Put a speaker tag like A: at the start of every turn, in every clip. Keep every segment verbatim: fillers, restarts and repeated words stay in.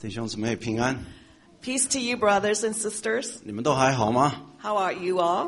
A: 弟兄姊妹平安，
B: Peace to you, brothers and sisters.
A: 你们都还好吗？
B: How are you all?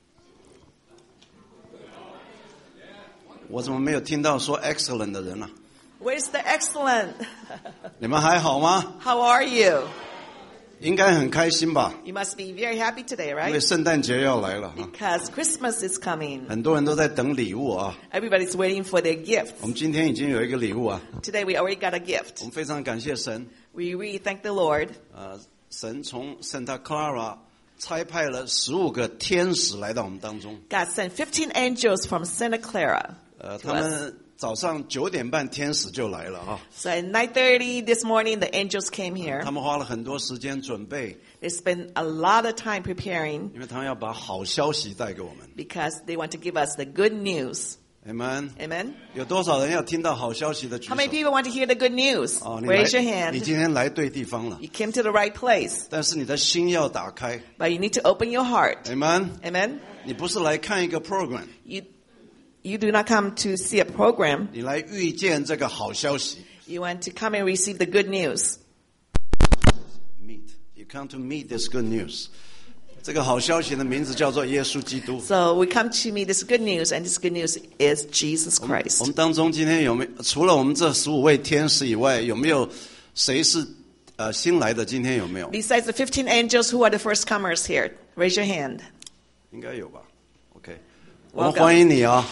A: 我怎么没有听到说 excellent 的人啊？
B: Where's the excellent?
A: 你们还好吗？
B: How are you?
A: 应该很开心吧？
B: You must be very happy today,
A: 因为
B: right?
A: 圣诞节要来了哈，
B: Because Christmas is coming.
A: 很多人都在等礼物啊。
B: Everybody's waiting for their gifts.
A: 我们今天已经有一个礼物啊，
B: Today we already got a
A: 我
B: gift.
A: 们非常感谢神。
B: We really thank the Lord.
A: 呃，神从 Santa Clara 差派了十五个天使来到我们当中。
B: God sent fifteen angels from Santa Clara.
A: 呃，
B: to
A: 他
B: us.
A: 们早上九点半天使就来了啊。
B: So at nine thirty this morning, the angels came here.
A: 他们花了很多时间准备，
B: They spent a lot of time preparing
A: 因为他们要把好消息带给我们。
B: because they want to give us the good news.
A: Amen。
B: Amen?
A: 有多少人要听到好消息的举
B: How
A: 手？
B: many people want to hear the good news?
A: 哦，你来
B: Raise your
A: 你
B: hand.
A: 今天来对地方了，
B: You came to the right place,
A: 但是你的心要打开。
B: but you need to open your heart.
A: Amen。
B: Amen?
A: 你不是来看一个 program，
B: You, you do not come to see a program.
A: 你来遇见这个好消息。
B: You want to come and receive the good news.
A: Meet. You come to meet this good news. 这个好消息的名字叫做耶稣基督。
B: So we come to meet this good news, and this good news is Jesus
A: 我
B: Christ.
A: 们当中今天有没有除了我们这十五位天使以外，有没有谁是呃新来的？今天有没有？
B: Besides the fifteen angels who are the first comers here, raise your hand.
A: 应该有吧 ？OK， 我们
B: Welcome.
A: 欢迎你啊！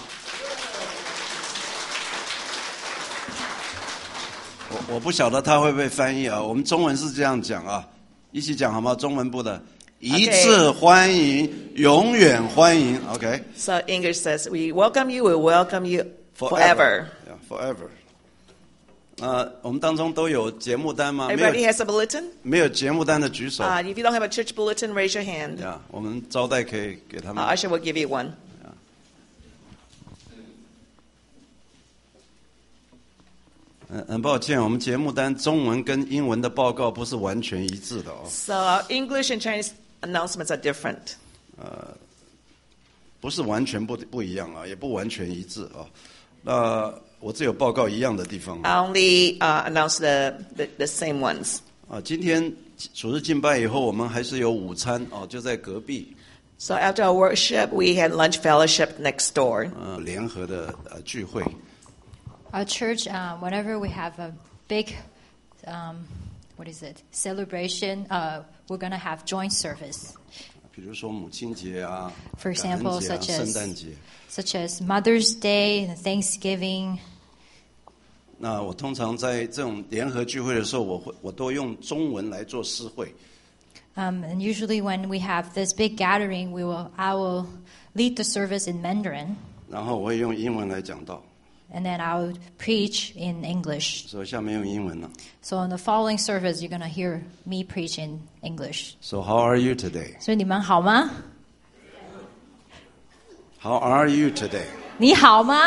A: 我我不晓得他会不会翻译啊？我们中文是这样讲啊，一起讲好吗？中文部的，一次欢迎，永远欢迎。OK，
B: So English says, we welcome you, we welcome you forever.
A: Yeah, forever. 呃，我们当中都有节目单吗？没
B: Everybody
A: 有，
B: has a bulletin?
A: 没有节目单的举手。
B: Uh, if you don't have a church bulletin, raise your hand.
A: 呀，我们招待可以给他们。
B: Uh, Usher will give you one.
A: 嗯，很抱歉，我们节目单中文跟英文的报告不是完全一致的哦，
B: So our English and Chinese announcements are different.
A: 不是完全不不一样啊，也不完全一致啊。那我只有报告一样的地方
B: I only uh, announce the, the, the same ones.
A: 啊。今天主日敬拜以后，我们还是有午餐哦，就在隔壁，
B: So after our worship, we had lunch fellowship next door.
A: 呃，联合的呃聚会。
C: Our church, uh, whenever we have a big, um, what is it, celebration, uh, we're going to have joint service.
A: 比如说母亲节啊
C: For
A: 感恩
C: example,
A: 节啊
C: such as-
A: 圣诞节。
C: Such as Mother's Day and Thanksgiving.
A: 那我通常在这种联合聚会的时候，我会我都用中文来做诗会。
C: Um, and usually when we have this big gathering, we will, I will lead the service in Mandarin,
A: 然后我会用英文来讲道，
C: and then I will preach in English.
A: 所以下面用英文了。
C: So in the following service, you're going to hear me preach in English.
A: So how are you today?
C: 所以你们好吗？
A: How are you today?
C: 你好吗？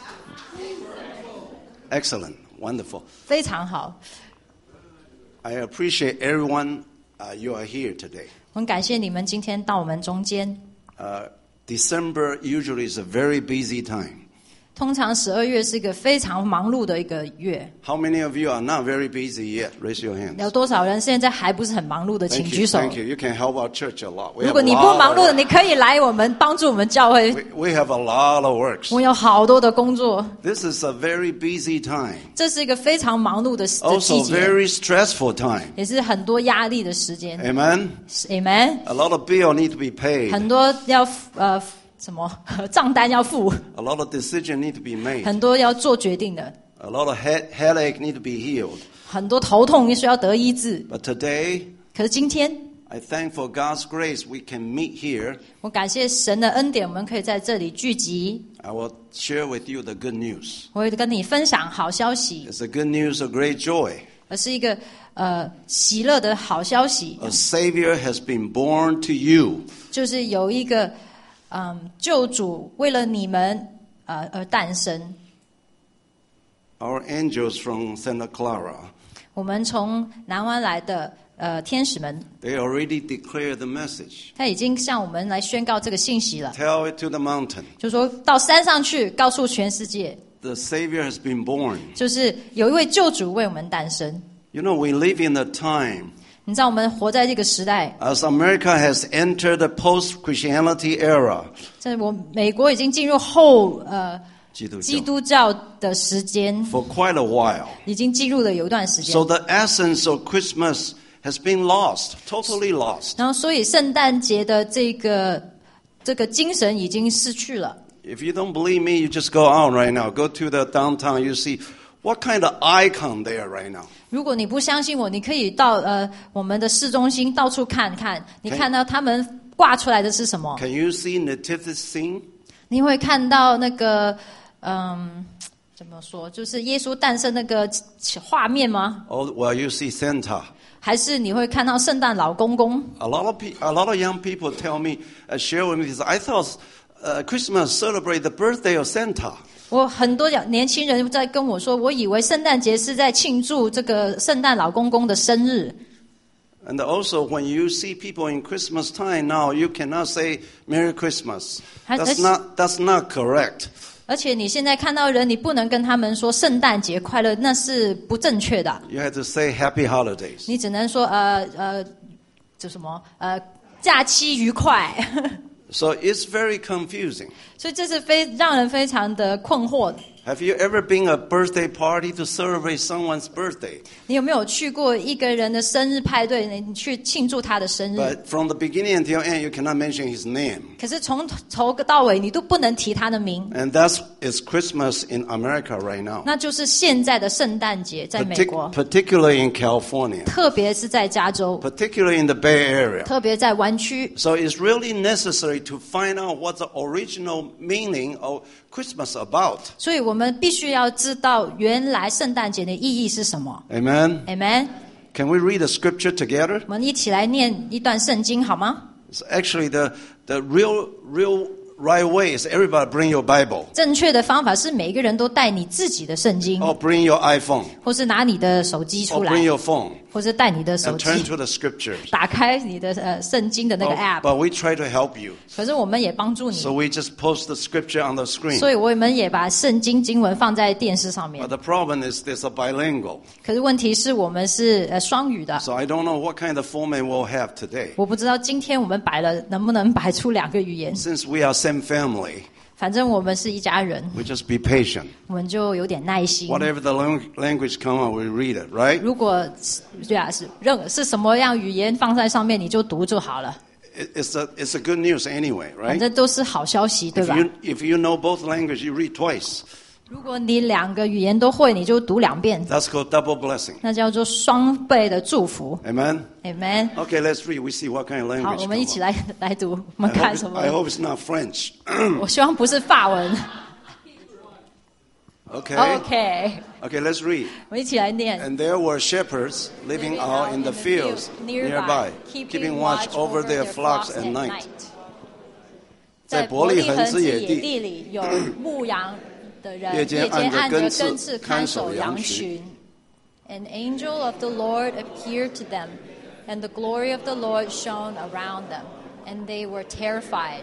A: Excellent, wonderful.
C: 非常好。
A: I appreciate everyone. Uh, you are here today.
C: 我很感谢你们今天到我们中间。
A: Uh, December usually is a very busy time.
C: 通常十二月是一个非常忙碌的一个月，
A: How many of you are not very busy yet? Raise your hands.
C: 有多少人现在还不是很忙碌的？请
A: Thank
C: 举
A: you,
C: 手。
A: thank you. You can help our church a lot. We
C: 如
A: have
C: 果
A: a
C: 你不
A: lot
C: 忙碌的，
A: of
C: 你可以来我们帮助我们教会。
A: we, we have a lot of works.
C: 我们有好多的工作，
A: This is a very busy time.
C: 这是一个非常忙碌的的季
A: Also
C: 节，
A: very stressful time.
C: 也是很多压力的时间。
A: Amen.
C: Amen。
A: A lot of bill need to be paid.
C: 很多要呃什么账单要付，
A: A lot of decision need to be made.
C: 很多要做决定的，
A: A lot of head, headache need to be healed.
C: 很多头痛需要得医治。
A: But today,
C: 可是今天，
A: I thank for God's grace we can meet here.
C: 我感谢神的恩典，我们可以在这里聚集。
A: I will share with you the good news.
C: 我会跟你分享好消息，
A: It's a good news of great joy.
C: 而是一个呃喜乐的好消息，
A: A Savior has been born to you.
C: 就是有一个嗯救主为了你们呃而诞生。
A: Our angels from Santa Clara,
C: 我们从南湾来的呃天使们，
A: they already declared the message.
C: 他已经向我们来宣告这个信息了，
A: Tell it to the mountain.
C: 就说到山上去，告诉全世界，
A: The Savior has been born.
C: 就是有一位救主为我们诞生。
A: You know, we live in a time
C: 你知道我们活在这个时代，
A: as America has entered the post-Christianity era.
C: 在我美国已经进入后呃
A: 基督教
C: 基督教的时间，
A: For quite a while.
C: 已经进入了有一段时间
A: So。the essence of Christmas has been lost, totally lost.
C: 然后，所以圣诞节的这个这个精神已经失去了。
A: If you don't believe me, you just go out right now. Go to the downtown. You see what kind of icon there right now.
C: 如果你不相信我，你可以到呃我们的市中心到处看看，你看到他们挂出来的是什么？
A: Can you see nativity scene?
C: 你会看到那个嗯怎么说，就是耶稣诞生那个画面吗？
A: Oh, well, you see Santa.
C: 还是你会看到圣诞老公公？
A: A lot of pe- a lot of young people tell me, uh, share with me, this, I thought uh, Christmas celebrate the birthday of Santa.
C: 我很多年轻人在跟我说，我以为圣诞节是在庆祝这个圣诞老公公的生日。
A: And also, when you see people in Christmas time now, you cannot say Merry Christmas.
C: Has-
A: That's
C: has-
A: not that's not correct.
C: 而且你现在看到人，你不能跟他们说圣诞节快乐，那是不正确的。
A: You have to say Happy Holidays.
C: 你只能说呃呃，就什么呃假期愉快。
A: So it's very confusing.
C: 所以这是非让人非常的困惑的。
A: Have you ever been a birthday party to celebrate someone's birthday?
C: 你有没有去过一个人的生日派对？你去庆祝他的生日，
A: But from the beginning until end, you cannot mention his name.
C: 可是从头到尾你都不能提他的名。
A: And that's is Christmas in America right now.
C: 那就是现在的圣诞节，在美
A: Partic-
C: 国，
A: particularly in California,
C: 特别是在加州，
A: particularly in the Bay Area.
C: 特别在湾区。
A: So it's really necessary to find out what the original meaning of Christmas about.
C: 所以我们必须要知道原来圣诞节的意义是什么。
A: Amen.
C: Amen。
A: Can we read the scripture together?
C: 我们一起来念一段圣经好吗？
A: It's actually the the real real right way is everybody bring your Bible
C: 正确的方法是每个人都带你自己的圣经，
A: or bring your iPhone
C: 或是拿你的手机
A: or
C: 出来
A: bring，your phone
C: 或是带你的手
A: and
C: 机
A: turn to the scriptures.
C: 打开你的呃圣经的那个
A: Oh,
C: app。
A: but we try to help you.
C: 可是我们也帮助你，
A: So we just post the scripture on the screen.
C: 所以我们也把圣经经文放在电视上面
A: But。the problem is there's a bilingual.
C: 可是问题是我们是呃双语的，
A: So I don't know what kind of format we'll have today.
C: 我不知道今天我们摆了能不能摆出两个语言。
A: Since we are same family,
C: 反正我们是一家人，
A: we just be patient.
C: 我们就有点耐心。
A: Whatever the lang- language come out, we read it, right?
C: 如果对啊是任是什么样语言放在上面，你就读就好了。
A: It- It's a it's a good news anyway,
C: 反
A: right?
C: 正都是好消息，对
A: If
C: 吧？
A: you if you know both languages, you read twice.
C: 如果你两个语言都会，你就读两遍，
A: That's called double blessing.
C: 那叫做双倍的祝福。
A: Amen.
C: Amen。
A: Okay, let's read. We see what kind of
C: 好，
A: language.
C: 我们一
A: come
C: 起
A: out.
C: 来来读，我们
A: I
C: 看
A: hope,
C: 什
A: it-
C: 么
A: I？hope it's not French.
C: 我希望不是法文。
A: Okay.
C: OK，
A: Okay, let's read.
C: 我们一起来念。
A: And there were shepherds living out in the fields nearby, keeping watch over their flocks at night.
C: 在
A: 在伯利恒之野地
C: 伯利恒之野地里有牧羊的人，
A: 夜间按着
C: 按着
A: 根刺
C: 根刺看守羊
A: 看守
C: 群。An angel of the Lord appeared to them, and the glory of the Lord shone around them, and they were terrified.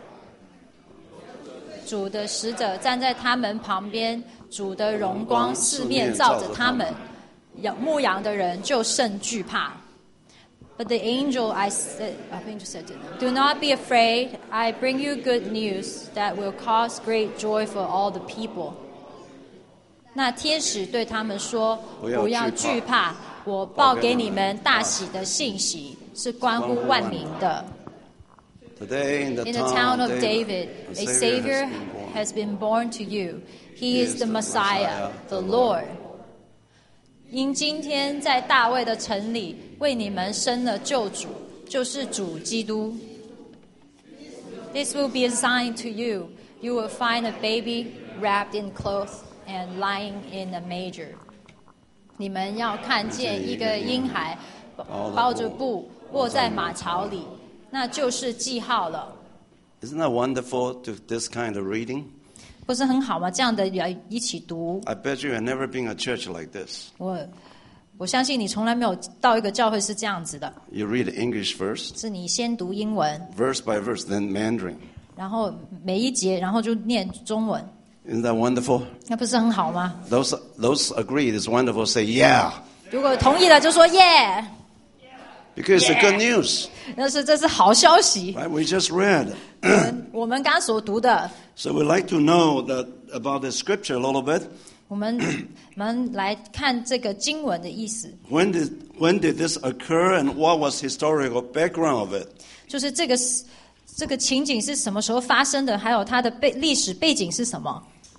C: 主的使者站在他们旁边，主的荣光四面照着他们，养牧羊的人就甚惧怕。But the angel I said, I think just said to them, "Do not be afraid. I bring you good news that will cause great joy for all the people." 那天使对他们说：“
A: 不要
C: 不要
A: 惧怕
C: 惧怕，我报给你们大喜的信息，是关乎万民的。”
A: Today in the
C: In the
A: town
C: town of
A: David,
C: David,
A: a
C: a
A: Savior
C: Savior
A: has been born.
C: has been born to you. He is the Messiah, the Lord. 因今天在大卫的城里为你们生了救主，就是主基督。This will be a sign to you. You will find a baby wrapped in cloth and lying in a manger. 你们要看见一个婴孩包着布卧在马槽里，那就是记号了。
A: Isn't that wonderful to this kind of reading?
C: 不是很好吗？这样的要一起读。
A: I bet you have never been a church like this.
C: 我我相信你从来没有到一个教会是这样子的，
A: You read English first,
C: 是你先读英文，
A: verse by verse, then Mandarin.
C: 然后每一节，然后就念中文，
A: Isn't that wonderful?
C: 那不是很好吗？
A: Those those agree it's wonderful. Say yeah.
C: 如果同意了就说耶，
A: Because it's a good
C: Yeah.
A: news.
C: 那是这是好消息。
A: Right? We just read.
C: 我们我们刚刚所读的，
A: So we'd like to know that about the scripture a little bit.
C: 我们我们来看这个经文的意思，
A: When did when did this occur and what was historical background of it?
C: 就是这个这个情景是什么时候发生的，还有它的背历史背景是什么。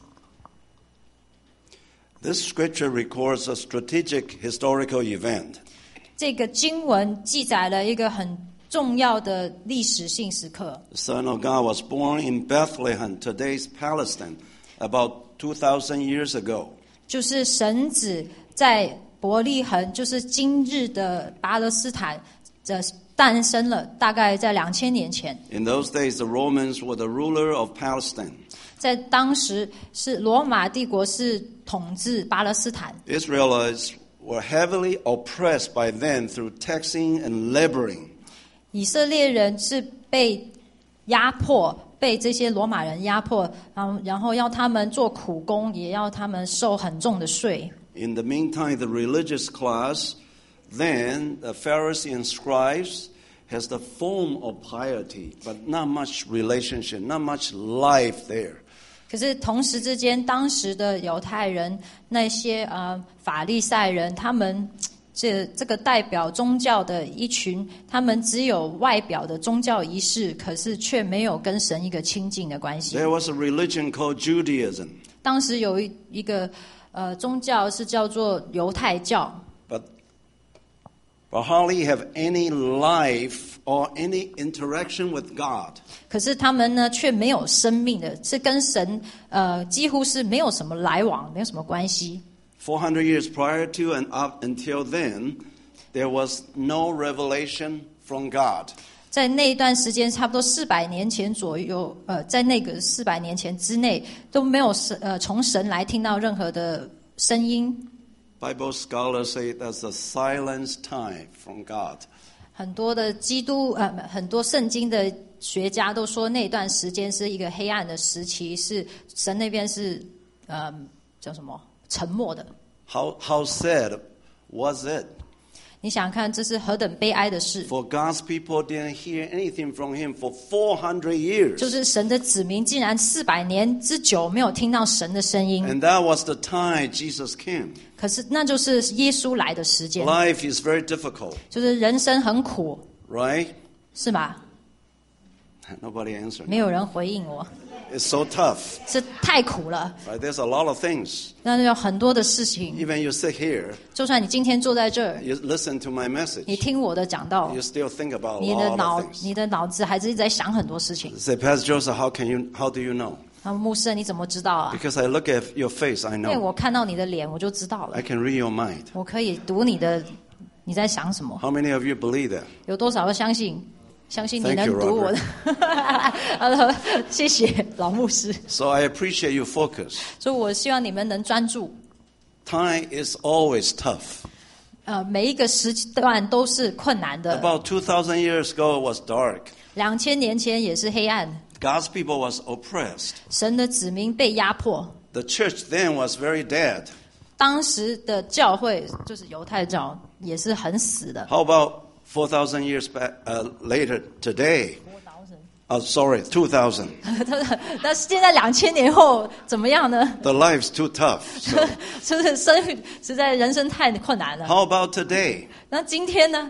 A: This scripture records a strategic historical event.
C: 这个经文记载了一个很重要的历史性时刻。
A: The Son of God was born in Bethlehem, today's Palestine, about two thousand years ago.
C: 就是神子在伯利恒，就是今日的巴勒斯坦，的诞生了，大概在两千年前。
A: In those days, the Romans were the ruler of Palestine.
C: 在当时是罗马帝国是统治巴勒斯坦，
A: Israelites were heavily oppressed by them through taxing and laboring.
C: 以色列人是被压迫，被这些罗马人压迫，然后然后要他们做苦工，也要他们受很重的税。
A: In the meantime, the religious class, then the Pharisees and scribes, has the form of piety, but not much relationship, not much life there.
C: 可是同时之间，当时的犹太人那些呃法利赛人，他们这这个代表宗教的一群，他们只有外表的宗教仪式，可是却没有跟神一个亲近的关系。
A: There was a religion called Judaism,
C: 当时有一一个呃宗教是叫做犹太教，
A: but, but hardly have any life or any interaction with God.
C: 可是他们呢却没有生命的，是跟神呃几乎是没有什么来往，没有什么关系。
A: four hundred years prior to and up until then, there was no revelation from God.
C: 在那一段时间，差不多四百年前左右，呃，在那个四百年前之内都没有神呃从神来听到任何的声音。
A: Bible scholars say that's a silence time from God.
C: 很多的基督呃很多圣经的学家都说那段时间是一个黑暗的时期，是神那边是呃叫什么沉默的。
A: How, how sad was it?
C: 你想想看，这是何等悲哀的事！
A: For God's people didn't hear anything from Him for four hundred years.
C: 就是神的子民竟然四百年之久没有听到神的声音，
A: And that was the time Jesus came.
C: 可是那就是耶稣来的时间，
A: Life is very difficult,
C: 就是人生很苦，
A: right?
C: 是吗？
A: Nobody answered.
C: 没有人回应我，
A: It's so tough,
C: 是太苦了。
A: right? There's a lot of things.
C: 那有很多的事情，
A: Even you sit here,
C: 就算你今天坐在这儿，
A: you listen to my
C: 你
A: message,
C: 听我的讲道
A: you，still think about a
C: 你的
A: lot
C: 脑
A: of things.
C: 你的脑子还是一直在想很多事情。
A: Say, Pastor Joseph, how can you? How do you know?
C: 那牧师，你怎么知道啊？
A: Because I look at your face, I
C: 因为
A: know.
C: 我看到你的脸，我就知道了
A: I，can read your mind.
C: 我可以读你的你在想什么。
A: How many of you believe that?
C: 有多少人相信？相信你
A: Thank
C: 能
A: you,
C: 读我的。好了，谢谢老牧师。
A: So I appreciate your focus.
C: 所以我希望你们能专注。
A: Time is always tough.
C: 呃，每一个时段都是困难的。
A: About two thousand years ago, it was dark.
C: 两千年前也是黑暗，
A: God's people was oppressed.
C: 神的子民被压迫。
A: The church then was very dead.
C: 当时的教会就是犹太教，也是很死的。
A: How about four thousand years back, uh, later today? Oh, sorry, two thousand.
C: 那现在两千年后怎么样呢？
A: The life's too tough. So
C: 就是生实在人生太困难了。
A: how about today?
C: 那今天呢？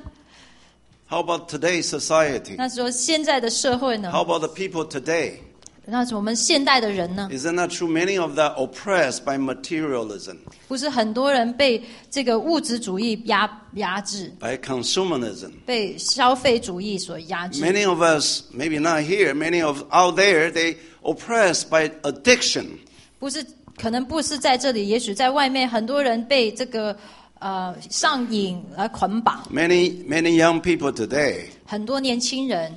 A: How about today's society?
C: 那说现在的社会呢？
A: How about the people today?
C: 那我们现代的人呢？
A: Isn't that true? Many of them oppressed by materialism,
C: 不是很多人被这个物质主义压压制，
A: by consumerism.
C: 被消费主义所压制。
A: Many of us, maybe not here, many of out there, they oppressed by addiction.
C: 不是，可能不是在这里，也许在外面，很多人被这个呃上瘾而捆绑。
A: Many, many young people today,
C: 很多年轻人，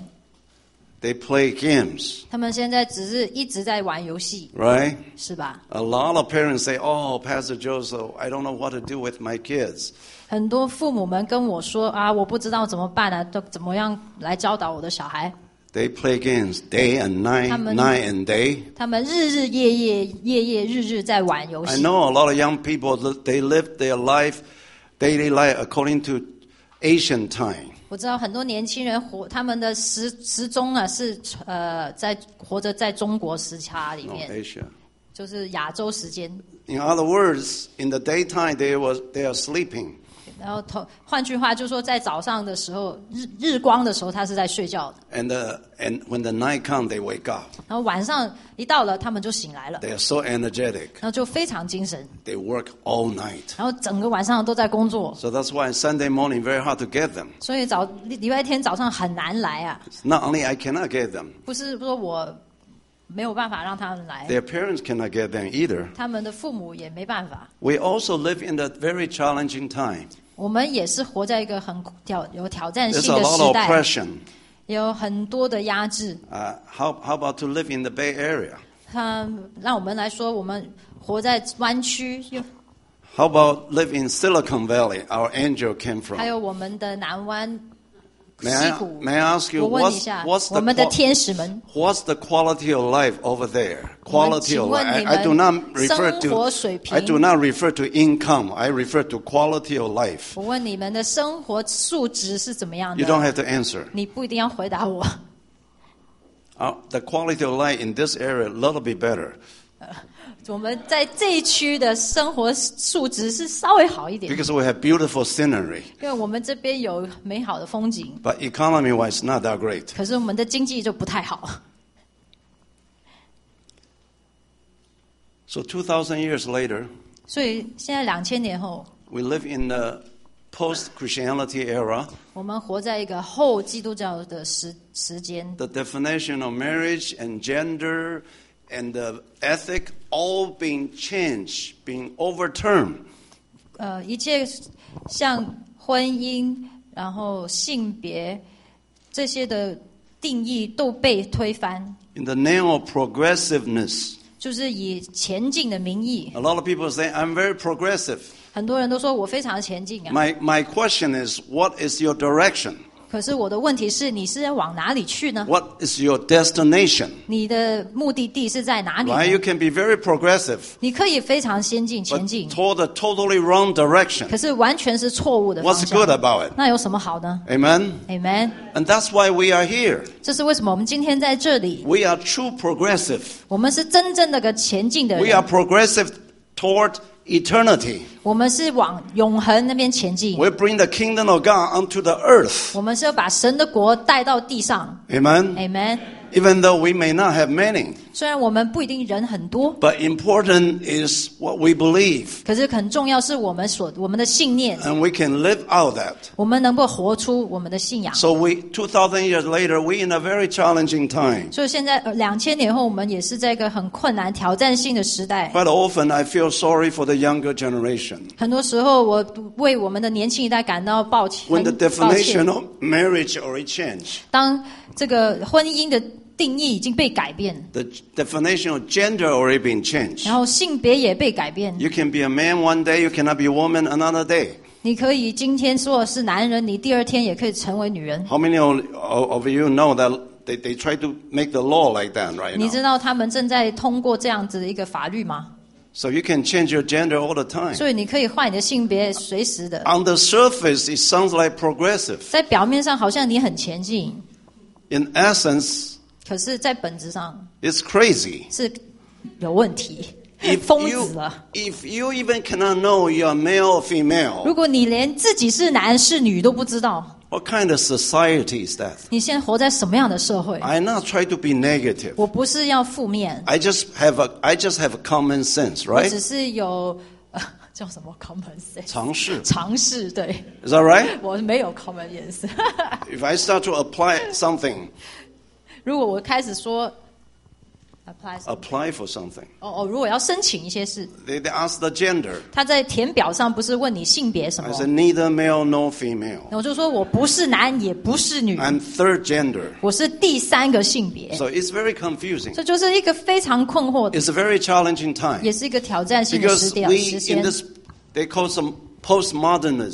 A: they play games,
C: 他们现在只是一直在玩游戏，
A: right?
C: 是吧？
A: A lot of parents say, "Oh, Pastor Joseph, I don't know what to do with my kids."
C: 很多父母们跟我说啊，我不知道怎么办啊，都怎么样来教导我的小孩？
A: They play games day and night,
C: 他们-
A: night and day.
C: 他们日日夜夜夜夜日日在玩游
A: I
C: 戏。
A: know a lot of young people, they live their life daily life according to Asian time.
C: 我知道很多年轻人活他们的时时钟啊是呃在活着在中国时差里
A: No,
C: 面，
A: Asia.
C: 就是亚洲时间。
A: In other words, in the daytime they was they are sleeping.
C: 然后同换句话就是说，在早上的时候日日光的时候，他是在睡觉的。
A: And the, and when the night comes, they wake up.
C: 然后晚上一到了，他们就醒来了，
A: They are so energetic.
C: 然后就非常精神，
A: They work all night.
C: 然后整个晚上都在工作。
A: So that's why Sunday morning very hard to get them.
C: 所以早礼拜天早上很难来啊，
A: Not only I cannot get them,
C: 不是说我没有办法让他们来，
A: their parents cannot get them either.
C: 他们的父母也没办法。
A: We also live in a very challenging time.
C: 我们也是活在一个很挑有挑战
A: There's
C: 性
A: a
C: 的
A: lot
C: 时
A: of
C: 代，
A: oppression.
C: 有很多的压制。
A: Uh, how, how about to live in the Bay Area?
C: 他让我们来说，我们活在湾区，又
A: How about live in Silicon Valley? Our angel came
C: 还
A: from.
C: 有我们的南湾
A: May
C: 西
A: I,
C: 谷。
A: may I ask you
C: 我问一
A: what's,
C: 下，
A: what's,
C: 我
A: the
C: 们的
A: qual-
C: 天使们，
A: what's the quality of life over there?
C: 我们
A: Quality
C: 请
A: of
C: 问
A: life.
C: 你
A: I, I do not
C: 们
A: refer
C: 生活水
A: to. I do
C: 平？
A: not refer to income. I refer to quality of life.
C: 我问你们的生活素质是怎么样
A: You don't
C: 的？
A: have to answer.
C: 你不一定要回答我。
A: Uh, the quality of life in this area a little bit better
C: 我们在这一区的生活素质是稍微好一点，
A: because we have beautiful scenery.
C: 因为我们这边有美好的风景，
A: But economy-wise, not that great.
C: 可是我们的经济就不太好。
A: So two thousand years later,
C: 所以现在两千年后，
A: we live in the post-Christianity era.
C: 我们活在一个后基督教的时时间，
A: The definition of marriage and gender and the ethic all being changed, being overturned.
C: 呃，一切像婚姻，然后性别这些的定义都被推翻，
A: In the name of progressiveness.
C: 就是以前进的名义。
A: A lot of people say, I'm very progressive.
C: 很多人都说我非常前进啊，
A: My, my question is, what is your direction?
C: 可是我的问题是，你是要往哪里去呢？
A: What is your destination?
C: 你的目的地是在哪里呢？
A: Right? You can be very progressive,
C: 你可以非常先进前
A: but
C: 进，
A: toward a totally wrong direction.
C: 可是完全是错误的方
A: What's
C: 向。
A: good about it?
C: 那有什么好呢
A: Amen?
C: ？Amen。
A: And that's why we are here.
C: 这是为什么我们今天在这里？
A: We are true progressive.
C: 我们是真正的个前进的
A: We are
C: 人，
A: progressive toward eternity.
C: 我们是往永恒那边前进。
A: We bring the kingdom of God onto the earth.
C: 我们是要把神的国带到地上。
A: Amen?
C: Amen。
A: Even though we may not have many.
C: 虽然我们不一定人很多，
A: But important is what we believe.
C: 可是很重要是我们所我们的信念，
A: And we can live out that.
C: 我们能够活出我们的信仰。
A: So we, two thousand years later, we in a very challenging time.
C: 所以现在呃两千年后，我们也是在一个很困难、挑战性的时代。
A: Quite often I feel sorry for the younger generation.
C: 很多时候，我为我们的年轻一代感到抱歉。
A: When the
C: 很抱歉
A: definition of marriage already changed.
C: 当这个婚姻的定义已经被改变，
A: The definition of gender already been changed.
C: 然后性别也被改变。
A: You can be a man one day, you cannot be a woman another day.
C: 你可以今天说是男人，你第二天也可以成为女人。
A: How many of of you know that they, they try to make the law like that right
C: 你知
A: now?
C: 道他们正在通过这样子的一个法律吗？
A: So you can change your gender all the time.
C: 所以你可以换你的性别，随时的。
A: On the surface, it sounds like progressive.
C: 在表面上好像你很前进，
A: In essence,
C: 可是，在本质上
A: it's crazy.
C: 是有问题，
A: If
C: 疯
A: you,
C: 子了。
A: if you even cannot know you're male or
C: 如
A: female,
C: 果你连自己是男是女都不知道，
A: what kind of society is that?
C: 你现在活在什么样的社会？
A: I not try to be negative.
C: 我不是要负面，
A: I just have a, I just have a common sense,
C: 我
A: right?
C: 只是有呃叫什么 common sense
A: 常识。
C: 尝试，对
A: Is that right?
C: 我没有 common sense。
A: If I start to apply something,
C: 如果我开始说 apply 什么
A: apply for something,
C: 哦哦，如果要申请一些事，
A: they, they ask the gender.
C: 他在填表上不是问你性别什
A: I
C: 么，
A: said neither male nor female.
C: 我就说我不是男也不是女，
A: I'm third gender.
C: 我是第三个性别，
A: So it's very confusing.
C: 这就是一个非常困惑的，
A: It's a very challenging time.
C: 也是一个挑战性的时
A: Because
C: 点
A: we
C: 时
A: in
C: 间。
A: this, they call some postmodernism.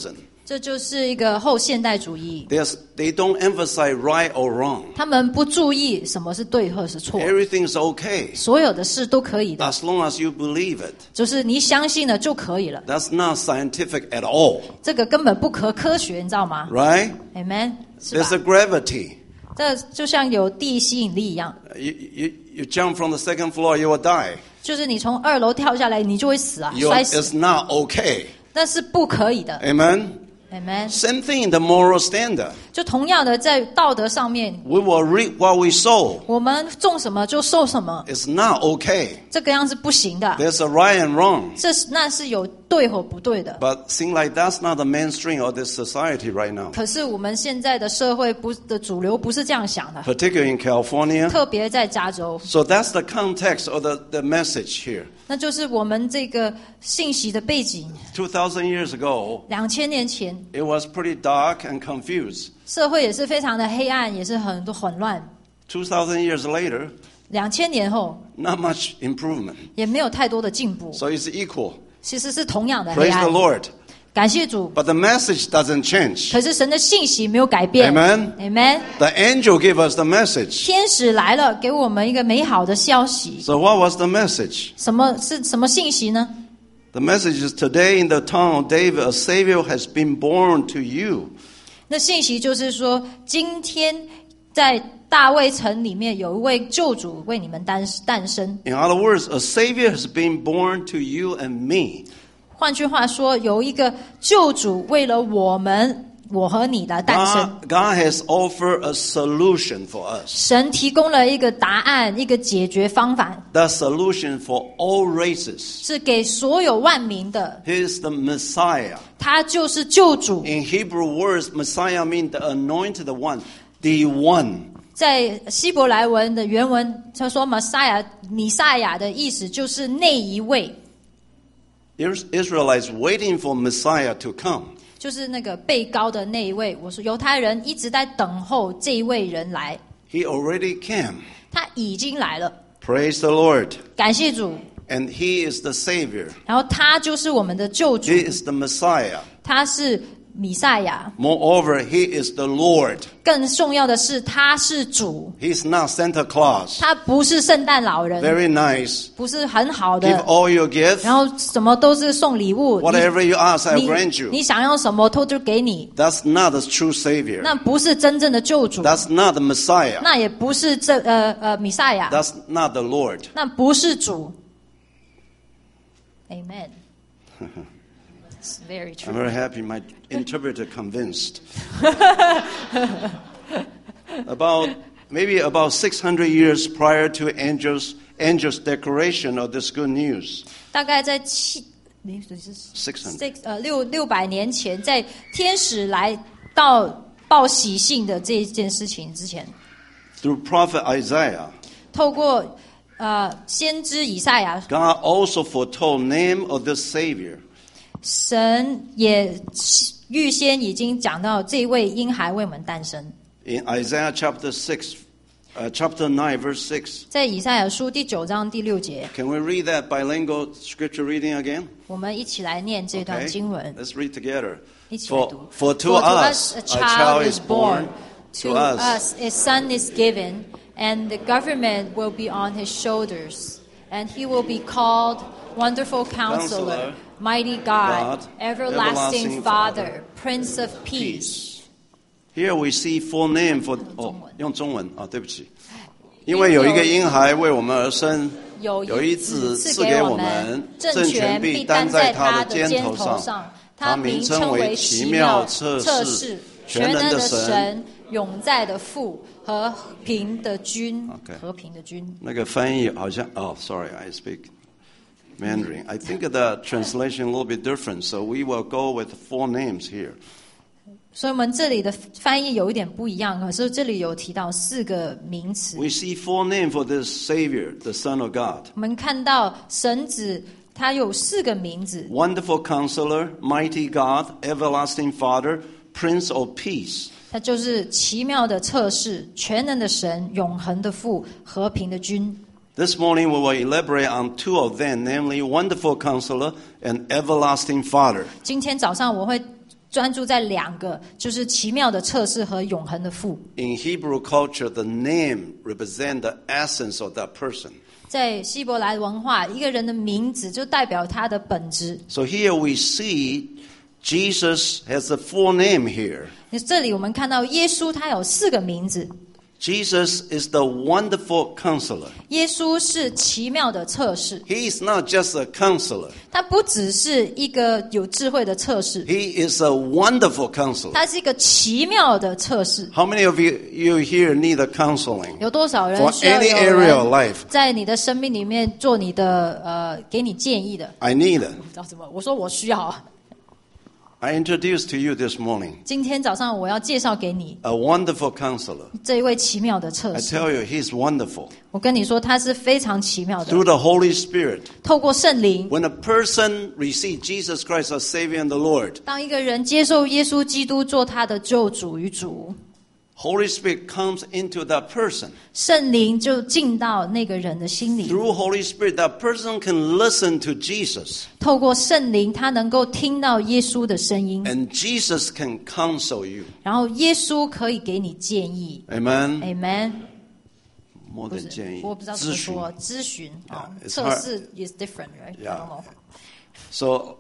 C: 这就是一个后现代主义。
A: There's, they don't emphasize right or wrong.
C: 他们不注意什么是对或是错，
A: Everything's okay
C: 所有的事都可以的，
A: as long as you believe it.
C: 就是你相信了就可以了。
A: That's not scientific at all,
C: 这个根本不可科学，你知道吗
A: right?
C: ？Amen， 是吧
A: There's a gravity.
C: 这就像有地吸引力一样，
A: You, you, you jump from the second floor, you will die.
C: 就是你从二楼跳下来，你就会死啊，
A: You,
C: 摔
A: it's
C: 死。
A: not okay.
C: 那是不可以的
A: Amen?
C: ，Amen。
A: Same thing in the moral standard.
C: 就同样的，在道德上面，
A: We will reap what we sow.
C: 我们种什么就收什么，
A: It's not okay.
C: 这个样是不行的。
A: There's a right and wrong.
C: 这是那是有对或不对的。
A: But seems like that's not the mainstream of this society right now.
C: 可是我们现在的社会不的主流不是这样想的，
A: Particularly in California.
C: 特别在加州，
A: So that's the context of the, the message here.
C: 那就是我们这个信息的背景。
A: two thousand years ago,
C: 两千年前，
A: it was pretty dark and confused.
C: 社会也是非常的黑暗，也是很多混乱。
A: two thousand years later,
C: 两千年后
A: not much improvement.
C: 也没有太多的进步，
A: So it's equal.
C: 其实是同样的黑
A: Praise
C: 暗
A: the。Lord.
C: 感谢主，
A: But the message doesn't change.
C: 可是神的信息没有改变。
A: Amen.
C: Amen。
A: The angel gave us the message.
C: 天使来了，给我们一个美好的消息。
A: So what was the message?
C: 什么是什么信息呢？
A: The message is today in the town of David, a Savior has been born to you.
C: 那信息就是说，今天在大卫城里面有一位救主为你们诞诞生。
A: In other words, a Savior has been born to you and me.
C: 换句话说，有一个救主为了我们，我和你的诞生。
A: God, God has offered a solution for us.
C: 神提供了一个答案，一个解决方法，
A: The solution for all races.
C: 是给所有万民的。
A: He is the Messiah.
C: 他就是救主。
A: In Hebrew words, Messiah means the anointed one, the one.
C: 在希伯来文的原文，他说 Messiah 弥赛亚的意思就是那一位，
A: Israelites waiting for Messiah to come.
C: 就是那个被膏的那一位。我说犹太人一直在等候这一位人来，
A: He already came.
C: 他已经来了，
A: Praise the Lord.
C: 感谢主。
A: And He is the Savior.
C: 然后他就是我们的救主，
A: He is the Messiah.
C: 他是弥赛亚。
A: Moreover, He is the Lord.
C: 更重要的是，他是主，
A: He's not Santa Claus.
C: 他不是圣诞老人，
A: Very nice.
C: 不是很好
A: Give
C: 的，
A: all your gifts.
C: 然后什么都是送礼物，
A: Whatever you ask, I
C: 你
A: grant
C: 你
A: you.
C: 想要什么，他就给你。
A: That's not the true Savior.
C: 那不是真正的救主，
A: That's not the Messiah.
C: 那也不是这呃呃弥赛亚，
A: That's not the Lord.
C: 那不是主。Amen. It's very
A: I'm
C: true.
A: very happy my interpreter convinced. About maybe about six hundred years prior to angels angels' declaration of this good news.
C: 大概在七，
A: Six hundred.
C: six 呃六六百年前，在天使来到报喜信的这一件事情之前，
A: Through prophet Isaiah,
C: 透过呃先知以赛亚，
A: God also foretold name of this Savior.
C: 神也预先已经讲到这位婴孩为我们诞生。
A: In Isaiah chapter six, uh, chapter nine, verse six.
C: 在以赛亚书第九章第六节，
A: Can we read that bilingual scripture reading again?
C: 我们一起来念这段
A: Okay.
C: 经文。
A: Let's read together.
C: 一起来
A: For,
C: 读。
A: for to
C: For
A: us
C: a
A: a
C: child
A: child
C: is
A: is
C: born,
A: born,
C: to us a son is given, and the government will be on his shoulders, and he will be called Wonderful Counselor,
A: Counselor,
C: Mighty God,
A: God,
C: Everlasting
A: Everlasting
C: Father, Prince of Peace.
A: Here we see full name for 哦，用中文啊，对不起，因为有一个婴孩为我们而生，
C: 有
A: 有一子赐给我们，
C: 政权必担在他的肩头上，他名称为奇妙测试，全能的神，永在的父，和平的君，
A: Okay.
C: 和平的君。
A: 那个翻译好像哦 ，sorry, I speak Mandarin. I think the translation a little bit different, so we will go with four names here.
C: 所以我们这里的翻译有一点不一样，可是这里有提到四个名词。
A: We see four names for this Savior, the Son of God.
C: 我们看到神子，他有四个名字：
A: Wonderful Counselor, Mighty God, Everlasting Father, Prince of Peace.
C: 他就是奇妙的测试、全能的神、永恒的父、和平的君。
A: This morning we will elaborate on two of them, namely Wonderful Counselor and Everlasting Father.
C: 今天早上我会专注在两个，就是奇妙的测试和永恒的父。
A: In Hebrew culture, the name represents the essence of that person.
C: 在希伯来文化，一个人的名字就代表他的本质。
A: So here we see Jesus has a full name here.
C: 这里我们看到耶稣他有四个名字。
A: Jesus is the wonderful counselor.
C: 耶稣是奇妙的测试，
A: He is not just a counselor.
C: 他不只是一个有智慧的测试，
A: He is a wonderful counselor.
C: 他是一个奇妙的测试。
A: How many of you, you here need a counseling?
C: 有多少人
A: For
C: 需要
A: any
C: 有
A: area of
C: 人
A: life.
C: 在你的生命里面做你的呃，给你建议的？
A: I need it.
C: 不知道什么？我说我需要啊。
A: I introduced to you this morning
C: 今天早上我要介绍给你
A: a wonderful counselor.
C: 这一位奇妙的测
A: I
C: 试。
A: tell you, he's wonderful.
C: 我跟你说，他是非常奇妙的。
A: Through the Holy Spirit.
C: 透过圣灵，
A: When a person receives Jesus Christ as Savior and the Lord,
C: 当一个人接受耶稣基督做他的救主与主，
A: Holy Spirit comes into that person.
C: 圣灵就进到那个人的心里。
A: Through Holy Spirit, that person can listen to Jesus.
C: 透过圣灵，他能够听到耶稣的声音，
A: And Jesus can counsel you.
C: 然后耶稣可以给你建议。
A: Amen?
C: Amen。
A: More
C: 不
A: than
C: 是，
A: 建议。
C: 我不知道怎么说，咨询啊，
A: it's
C: 测
A: hard.
C: 试 is different, right? I
A: Yeah.
C: don't know.
A: So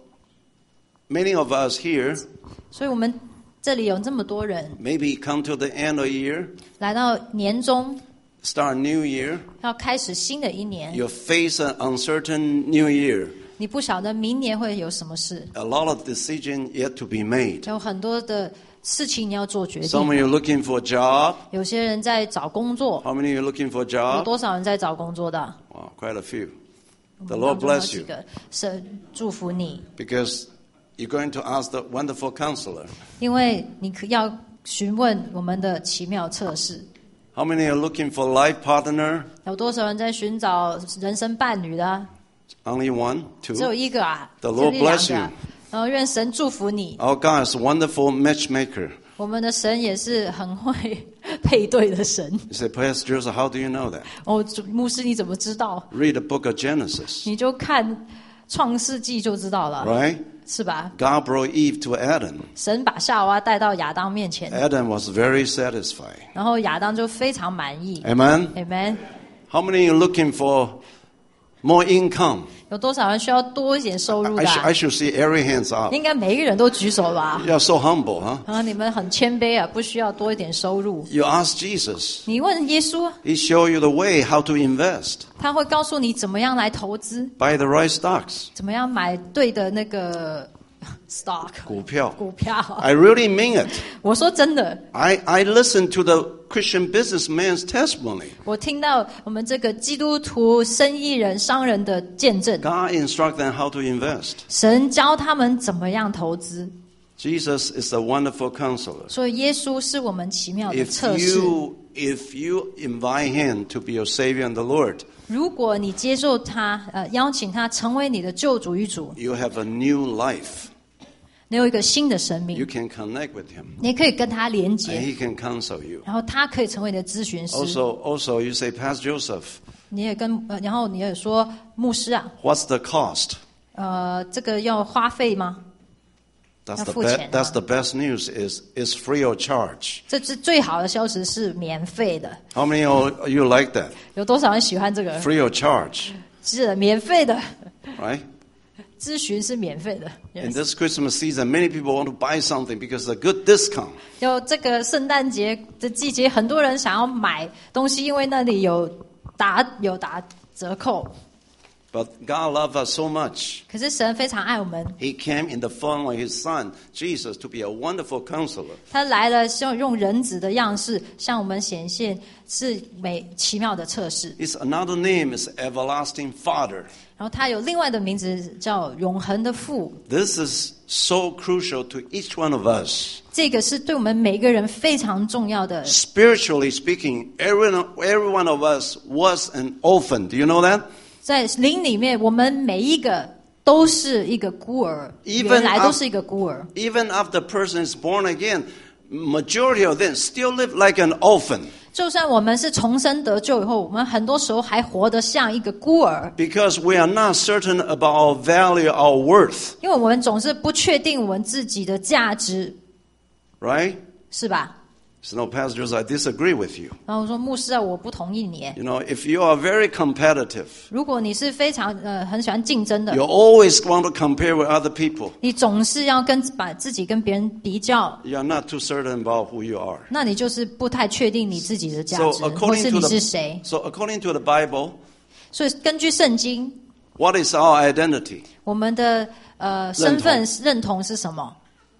A: many of us here
C: 所以我们这里有这么多人
A: maybe come to the end of the year,
C: 来到年终，
A: start a new year.
C: 要开始新的一年，
A: You face an uncertain new year.
C: 你不晓得明年会有什么事，
A: A lot of decisions yet to be made.
C: 有很多的事情你要做决
A: Some of
C: 定。
A: you are looking for a job.
C: 有些人在找工作，
A: How many of you are looking for a
C: 有
A: job?
C: 多少人在找工作的？
A: Wow, quite a few.
C: 我
A: The
C: 们
A: Lord
C: 当中有
A: bless
C: 几
A: you
C: 个，神祝福你，
A: because you're going to ask the wonderful counselor.
C: 因为你可要询问我们的奇妙测试。
A: How many are looking for a life partner?
C: 有多少人在寻找人生伴侣的？
A: Only one,
C: 只有
A: two.
C: 一个啊，只
A: The
C: 有
A: Lord
C: 一两
A: bless
C: 个啊。然后愿神祝福你。
A: Our God is a wonderful matchmaker.
C: 我们的神也是很会配对的神。
A: You say, Pastor Joseph, how do you know that?
C: 哦，牧师你怎么知道？
A: Read the book of Genesis,
C: 你就看创世纪就知道了，
A: right?
C: 是吧？
A: God brought Eve to Adam.
C: 神把夏娃带到亚当面前，
A: Adam was very satisfied.
C: 然后亚当就非常满意。
A: Amen?
C: Amen。
A: How many are looking for more income?
C: 有多少人需要多一点收入
A: I,
C: 的
A: sh-
C: 啊？
A: I should see every hands up.
C: 应该每一个人都举手吧？
A: You're so humble, huh?
C: 啊，你们很谦卑啊，不需要多一点收入。
A: You ask Jesus.
C: 你问耶稣，
A: He show you the way how to invest.
C: 他会告诉你怎么样来投资，
A: Buy the right stocks.
C: 怎么样买对的那个 stock
A: 股票。
C: 股票。
A: I really mean it.
C: 我说真的，
A: I, I listened to the Christian businessman's testimony.
C: 我听到我们这个基督徒生意人、商人的见证，
A: God instruct them how to invest.
C: 神教他们怎么样投资。
A: Jesus is a wonderful counselor.
C: 所以耶稣是我们奇妙的
A: If
C: 测试。
A: you, if you invite him to be your Savior and the Lord,
C: 如果你接受他，呃，邀请他成为你的救主与主，
A: you have a new life.
C: 你有一个新的生
A: You
C: 命，
A: can connect with him.
C: 你可以跟他连
A: And
C: 接，
A: he can counsel you.
C: 然后他可以成为你的咨询师。
A: Also, also you say, Pastor Joseph,
C: 你也跟，呃，然后你也说牧师啊，
A: what's the cost?
C: 呃，这个要花费吗？
A: That's
C: 要
A: the,
C: 付
A: be-
C: 钱啊。
A: that's the best news is it's free of charge.
C: 这是最好的消息，是免费的。
A: How many of you like that?
C: 有多少人喜欢这个？
A: Free of charge,
C: 是免费的，
A: right?
C: 咨询是免费的。
A: In
C: Yes.
A: this Christmas season, many people want to buy something because of a good discount.
C: 有这个圣诞节的季节，很多人想要买东西，因为那里有打有打折扣。
A: But God loved us so much.
C: 可是神非常爱我们，
A: He came in the form of His Son, Jesus, to be a wonderful counselor.
C: 他来了，希望用人子的样式向我们显现，是美奇妙的测试。
A: His another name is Everlasting Father.
C: 然后他有另外的名字叫永恒的父，
A: This is so crucial to each one of us.
C: 这个是对我们每个人非常重要的。
A: Spiritually speaking, every, every one of us was an orphan. Do you know that?
C: 在灵里面，我们每一个都是一个孤儿，
A: Even
C: 原来
A: af-
C: 都是一个孤儿。
A: Even after the person is born again, majority of them still live like an orphan.
C: 就算我们是重生得救以后，我们很多时候还活得像一个孤儿，
A: Because we are not certain about our value, our worth.
C: 因为我们总是不确定我们自己的价值，
A: Right?
C: 是吧？
A: So, no, pastors, I disagree with you.
C: 然后我说牧师啊，我不同意你。
A: You know, if you are very competitive,
C: 如果你是非常呃很喜欢竞争的，
A: you always want to compare with other people.
C: 你总是要跟把自己跟别人比较，
A: You are not too certain about who you are.
C: 那你就是不太确定你自己的价
A: So
C: 值，或
A: according
C: 是
A: to
C: 你
A: the
C: 是谁。
A: so according to the Bible,
C: 所以根据圣经，
A: what is our identity?
C: 我们的呃身份认同是什么？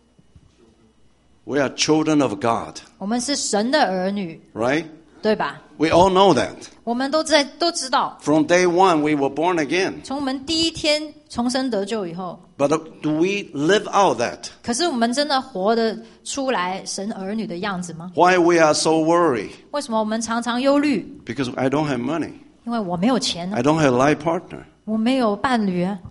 A: We are children of God,
C: 我们是神的儿女，
A: right?
C: 对吧？
A: We all know that.
C: 我们都在都知道，
A: From day one, we were born again.
C: 从我们第一天重生得救以后，
A: But do we live out that?
C: 可是我们真的活得出来神儿女的样子吗？
A: Why we are so worried?
C: 为什么我们常常忧虑？
A: Because I don't have money.
C: 因为我没有钱啊，
A: I don't have a life partner.
C: 我没有伴侣啊，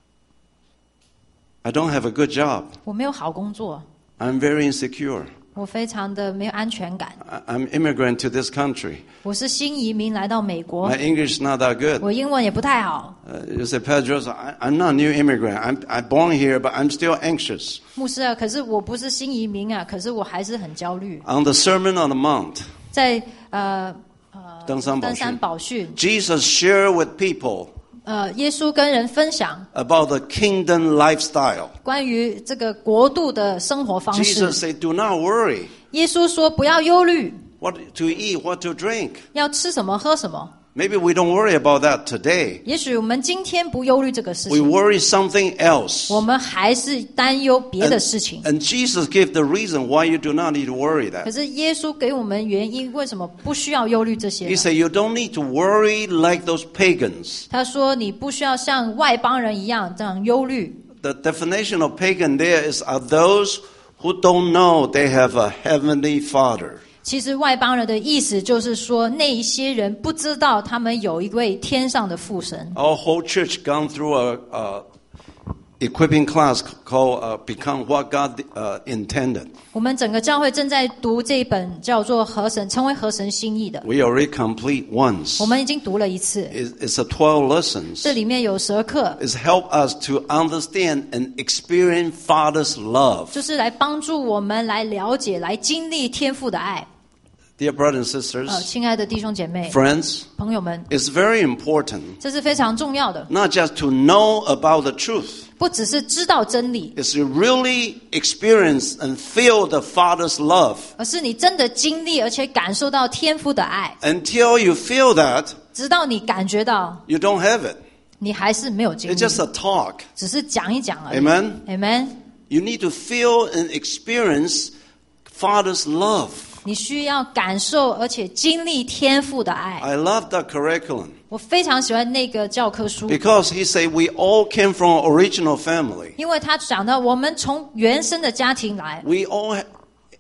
A: I don't have a good job.
C: 我没有好工作，
A: I'm very insecure.
C: 我非常的没有安全感。
A: I- I'm immigrant to this country.
C: 我是新移民来到美国
A: My，English is not that good.
C: 我英文也不太好。
A: Uh, you say, Pastor Joseph, I, I'm not a new immigrant. I'm, I'm born here, but I'm still anxious.
C: 牧师啊，可是我不是新移民啊，可是我还是很焦虑。
A: On the Sermon on the Mount,
C: 在呃呃
A: 登山宝训。
C: 登山宝训，
A: Jesus shared with people
C: 呃，耶稣跟人分享
A: about the kingdom lifestyle.
C: 关于这个国度的生活方式
A: Jesus。said, do not worry
C: 耶稣说不要忧虑，
A: what to eat, what to drink.
C: 要吃什么喝什么。
A: Maybe we don't worry about that today.
C: 也许我们今天不忧虑这个事
A: We
C: 情，
A: worry something else.
C: 我们还是担忧别的事情。
A: And Jesus gave the reason why you do not need to worry
C: 可
A: that.
C: 是耶稣给我们原因，为什么不需要忧虑这些
A: He
C: 呢？
A: said, you don't need to worry like those pagans.
C: 他说你不需要像外邦人一样这样忧虑。
A: The definition of pagan there is are those who don't know they have a heavenly Father.
C: 其实外邦人的意思就是说，那一些人不知道他们有一位天上的父神。
A: Our whole church gone through a, a equipping class called uh, Become What God uh, Intended.
C: 我们整个教会正在读这一本叫做《合神成为合神心意》的，
A: We already complete once.
C: 我们已经读了一次。
A: It's, it's a twelve lessons.
C: 这里面有十课，
A: It's help us to understand and experience Father's love.
C: 就是来帮助我们来了解、来经历天父的爱。
A: Dear brothers and
C: 呃，
A: sisters,
C: 亲爱的弟兄姐妹、
A: friends,
C: 朋友们，
A: it's very important
C: 这是非常重要的，
A: not just to know about the truth.
C: 不只是知道真理，
A: It's to really experience and feel the Father's love.
C: 而是你真的经历而且感受到天父的爱。
A: Until you feel that,
C: 直到你感觉到，
A: you don't have it.
C: 你还是没有经
A: It's
C: 历，
A: just a talk.
C: 只是讲一讲而已。
A: Amen?
C: Amen。
A: You need to feel and experience Father's love.
C: 你需要感受而且经历天父的爱。
A: I love that curriculum
C: 我非常喜欢那个教科书，
A: because he said we all came from an original family.
C: 因为他讲到我们从原生的家庭来，
A: We all, ha-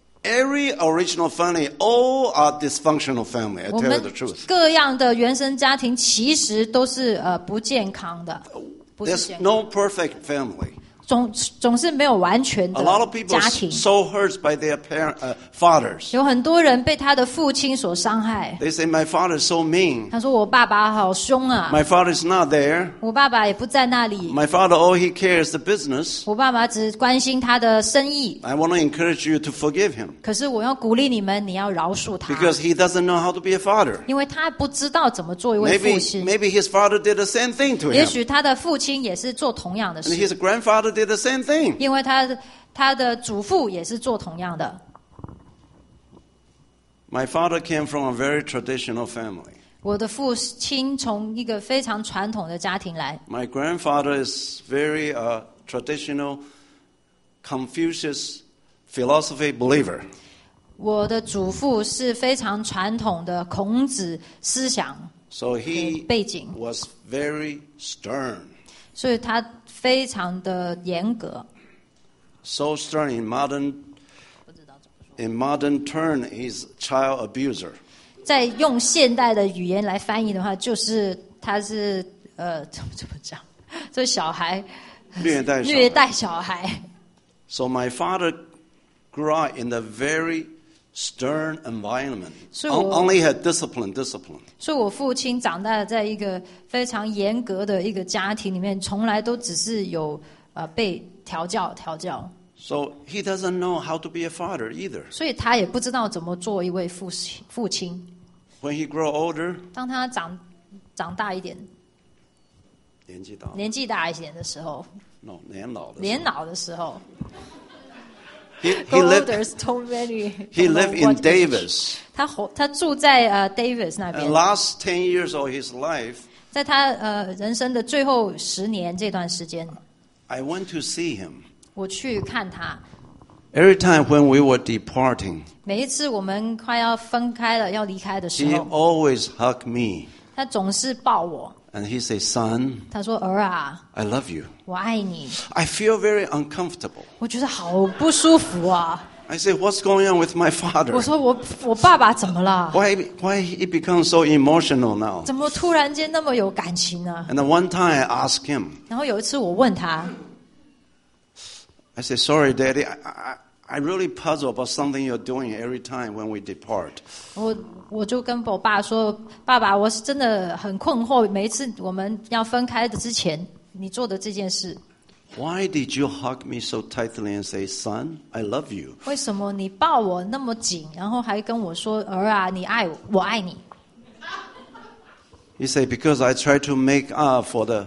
A: every original family, all are dysfunctional family. I
C: 我
A: tell
C: 们
A: you the truth.
C: 各样的原生家庭其实都是呃不健康的，不是
A: There's
C: 健康，
A: no perfect family.
C: 总总是没有完全
A: A lot
C: 的
A: of people
C: 家
A: are
C: 庭。
A: so hurt by their parent, uh, fathers.
C: 有很多人被他的父亲所伤害。
A: They say, my father is so mean.
C: 他说我爸爸好凶啊，
A: My father is not there.
C: 我爸爸也不在那里，
A: My father, all he cares is the business.
C: 我爸爸只关心他的生意。
A: I want to encourage you to forgive him
C: 可是我要鼓励你们，你要饶恕他，
A: because he doesn't know how to be a father.
C: 因为他不知道怎么做一位父
A: Maybe,
C: 亲。
A: maybe his father did the same thing to
C: 也
A: him.
C: 许他的父亲也是做同样的
A: And
C: 事，
A: his grandfather did the same thing.
C: 因为他的他的祖父也是做同样的。
A: My father came from a very traditional family.
C: 我的父亲从一个非常传统的家庭来，
A: My grandfather is very uh, traditional, Confucius philosophy believer.
C: 我的祖父是非常传统的孔子思想
A: So
C: 的
A: he
C: 背景，
A: was very stern.
C: 所以他非常的严格。
A: So stern in modern, in modern turn, he's child abuser.
C: 再用现代的语言来翻译的话，就是他是呃怎么怎么讲？这小孩
A: 虐待小孩。
C: 虐待小孩。
A: So my father grew up in a very stern environment.
C: 所以我
A: Only had discipline, discipline.
C: 所以我父亲长大在一个非常严格的一个家庭里面，从来都只是有呃被调教调教，
A: So he doesn't know how to be a father either.
C: 所以他也不知道怎么做一位父亲父亲。
A: When he grew older,
C: 当他长长大一点，
A: 年纪大了，
C: 年纪大一点的时候，
A: no, 年老的时候。
C: 年老的时候
A: He, he
C: ，Go
A: lived,
C: there's so many.
A: he
C: don't know
A: lived in
C: what age.
A: Davis.
C: 他活他住在呃 Davis 那
A: And
C: 边，
A: last ten years of his life,
C: 在他呃人生的最后十年这段时间，
A: I went to see him.
C: 我去看他。
A: Every time when we were departing,
C: 每一次我们快要分开了，要离开的时
A: he
C: 候，
A: always hugged me.
C: 他总是抱我。
A: And he said, son,
C: 他说：“儿啊，
A: I love you.
C: 我爱你。
A: I feel very uncomfortable. ”
C: 我觉得好不舒服啊！
A: I said, what's going on with my
C: 我
A: father?
C: 说我我爸爸怎么了？
A: Why, why he becomes so emotional now?
C: 怎么突然间那么有感情呢？
A: And then one time I asked him,
C: 然后有一次我问他，
A: I said, sorry, Daddy, I, I, I really puzzle about something you're doing every time when we depart.
C: 我我就跟我爸说：“爸爸，我是真的很困惑，每一次我们要分开的之前，你做的这件事，
A: Why did you hug me so tightly and say, son, I love you?
C: 为什么你抱我那么紧，然后还跟我说儿啊，你爱我，我爱你？”
A: He said, because I tried to make up for the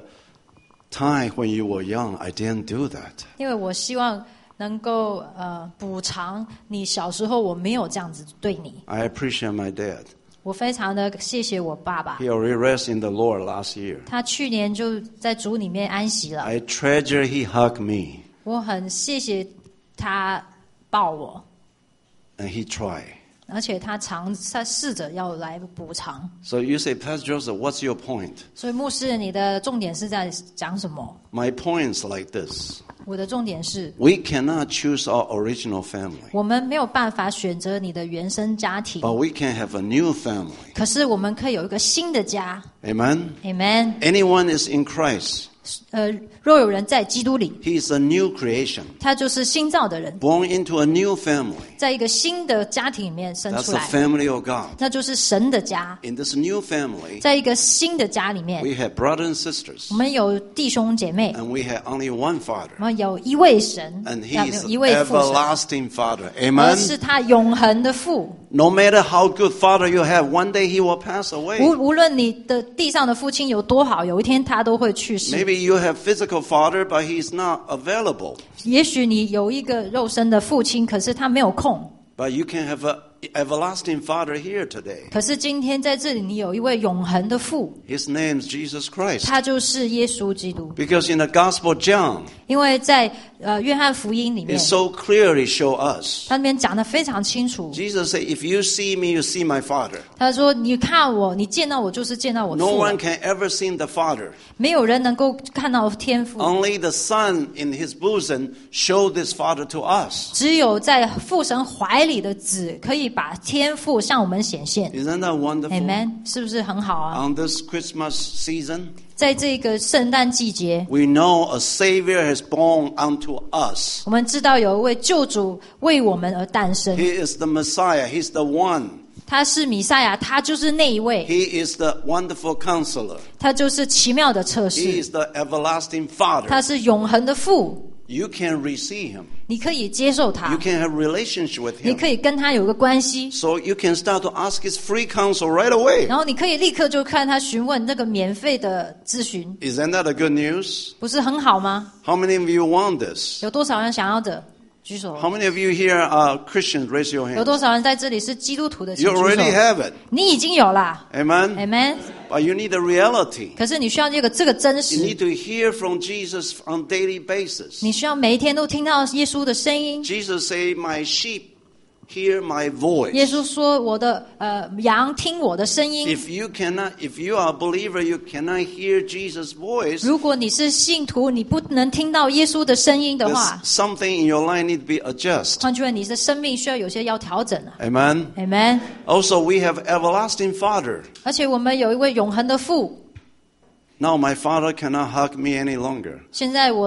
A: time when you were young. I didn't do that.
C: 因为我希望能够呃补偿你小时候我没有这样子对你。
A: I appreciate my dad.
C: 我非常的谢谢我爸爸，
A: He already rested in the Lord last year.
C: 他去年就在主里面安息了。
A: I treasure he hugged me,
C: 我很谢谢他抱我，
A: and he tried.
C: 而且他尝他试着要来补偿。
A: So you say, Pastor Joseph, what's your point?
C: 所以牧师，你的重点是在讲什么？
A: My point is like this.
C: 我的重点是，
A: We cannot choose our original family,
C: 我们没有办法选择你的原生家庭，
A: but we can have a new family.
C: 可是我们可以有一个新的家。
A: Amen?
C: Amen。
A: Anyone is in Christ.
C: 呃，若有人在基督里，
A: He is a new creation,
C: 他就是新造的人，
A: born into a new family.
C: 在一个新的家庭里面生
A: That's
C: 出
A: the
C: 来，
A: family of God.
C: 那就是神的家。
A: In this new family,
C: 在一个新的家里面，
A: we have brothers and sisters,
C: 我们有弟兄姐妹，
A: and we have only one Father,
C: 我们有一位神，
A: and
C: 那
A: He
C: 没
A: is
C: 有一位父神，
A: everlasting Father.
C: 而
A: Amen?
C: 是他永恒的父。
A: No matter how good Father you have, one day He will pass away.
C: 无无论你的地上的父亲有多好，有一天他都会去世。
A: Maybe you have physical father, but he's not available.
C: 也许你有一个肉身的父亲，可是他没有空。
A: But you can have an everlasting Father here today.
C: 可是今天在这里，你有一位永恒的父，
A: His name is Jesus Christ.
C: 他就是耶稣基督。
A: Because in the Gospel of John,
C: 因为在呃约翰福音里
A: it
C: 面，
A: so clearly show us.
C: 他那边讲得非常清楚。
A: Jesus said, if you see me, you see my Father.
C: 他说：“你看我，你见到我就是见到我
A: No
C: 父
A: one
C: 了。
A: can ever see the Father.
C: 没有人能够看到天父，
A: Only the Son in his bosom showed this Father to us.
C: 只有在父神怀里的子可以把天父向我们显现。
A: Isn't that wonderful?
C: Amen，是不是很好啊？
A: On this Christmas season,
C: 在这个圣诞季节，
A: we know a Savior has born unto us.
C: 我们知道有一位救主为我们而诞生，
A: He is the Messiah. He's the one.
C: 他是弥赛亚，他就是那一位，
A: He is the wonderful counselor.
C: 他就是奇妙的测
A: He
C: 试，
A: is the everlasting Father.
C: 他是永恒的父，
A: You can receive him.
C: 你可以接受
A: You
C: 他，
A: can have relationship with
C: 你
A: him.
C: 可以跟他有个关系，
A: So you can start to ask his free counsel right away.
C: 然后你可以立刻就看他询问那个免费的咨询，
A: Isn't that a good news?
C: 不是很好吗？
A: How many of you want this?
C: 有多少人想要的？举手。
A: How many of you here are Christians? Raise your
C: 有
A: hand.
C: 多少人在这里是基督徒的？请
A: You
C: 举
A: already
C: 手。
A: have it.
C: 你已经有啦
A: Amen?
C: ，Amen。
A: But you need the reality.
C: 可是你需要这个这个真
A: You
C: 实，
A: need to hear from Jesus on daily basis.
C: 你需要每一天都听到耶稣的声音。
A: Jesus say, my sheep hear my
C: 耶稣
A: voice.
C: 说：“我的呃羊听我的声音。
A: If you cannot, if you are a believer, you cannot hear Jesus' voice.
C: 如果你是信徒，你不能听到耶稣的声音的
A: There's
C: 话，
A: something in your life need to be adjusted.
C: 换句话，你的生命需要有些要调整啊。
A: Amen.
C: Amen。
A: Also, we have everlasting Father.
C: 而且我们有一位永恒的父。
A: Now my father cannot hug me any longer.
C: 现在我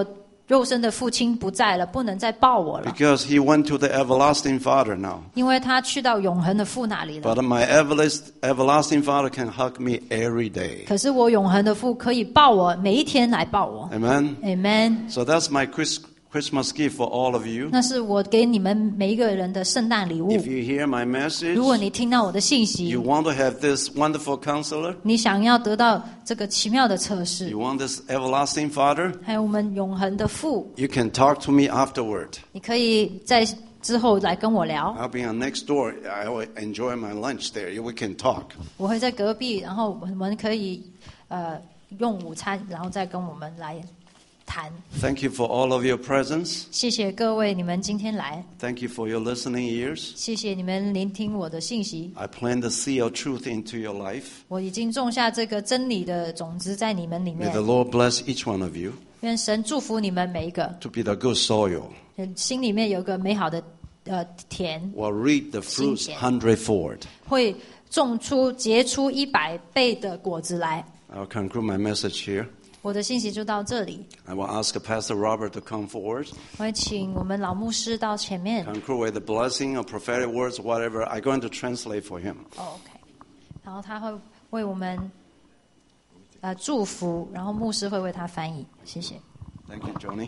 C: 肉身的父亲不在了，不能再抱我了，
A: because he went to the everlasting Father now.
C: 因为他去到永恒的父那里了。
A: But my everlast- everlasting Father can hug me every day.
C: 可是我永恒的父可以抱我，每一天来抱我。
A: Amen?
C: Amen。
A: So that's my Chris- Christmas gift for all of you.
C: 那是我给你们每一个人的圣诞礼物。
A: If you hear my message,
C: 如果你听到我的信息，
A: you want to have this wonderful counselor,
C: 你想要得到这个奇妙的测试，
A: you want this everlasting Father,
C: 还有我们永恒的父，
A: you can talk to me afterward.
C: 你可以在之后来跟我聊。
A: I'll be on next door. I will enjoy my lunch there. We can talk.
C: 我会在隔壁，然后我们可以呃用午餐，然后再跟我们来谈。
A: Thank you for all of your presence.
C: 谢谢各位，你们今天来，
A: Thank you for your listening ears.
C: 谢谢你们聆听我的信息。
A: I plant the seed of truth into your life.
C: 我已经种下这个真理的种子在你们里
A: May
C: 面
A: the，Lord bless each one of you
C: 愿神祝福你们每一个，
A: to be the good soil.
C: 心里面有个美好的呃田，
A: Will reap the fruits
C: 心田。
A: hundredfold.
C: 会种出结出一百倍的果子来。
A: I'll conclude my message here.
C: 我的信息就到这里，
A: I will ask Pastor Robert to come forward.
C: 我会请我们老牧师到前面。
A: Conclude with the blessing of prophetic words, whatever. I'm going to translate for him.
C: 哦 OK， 然后他会为我们呃祝福，然后牧师会为他翻译。谢谢。
A: Thank you, Johnny.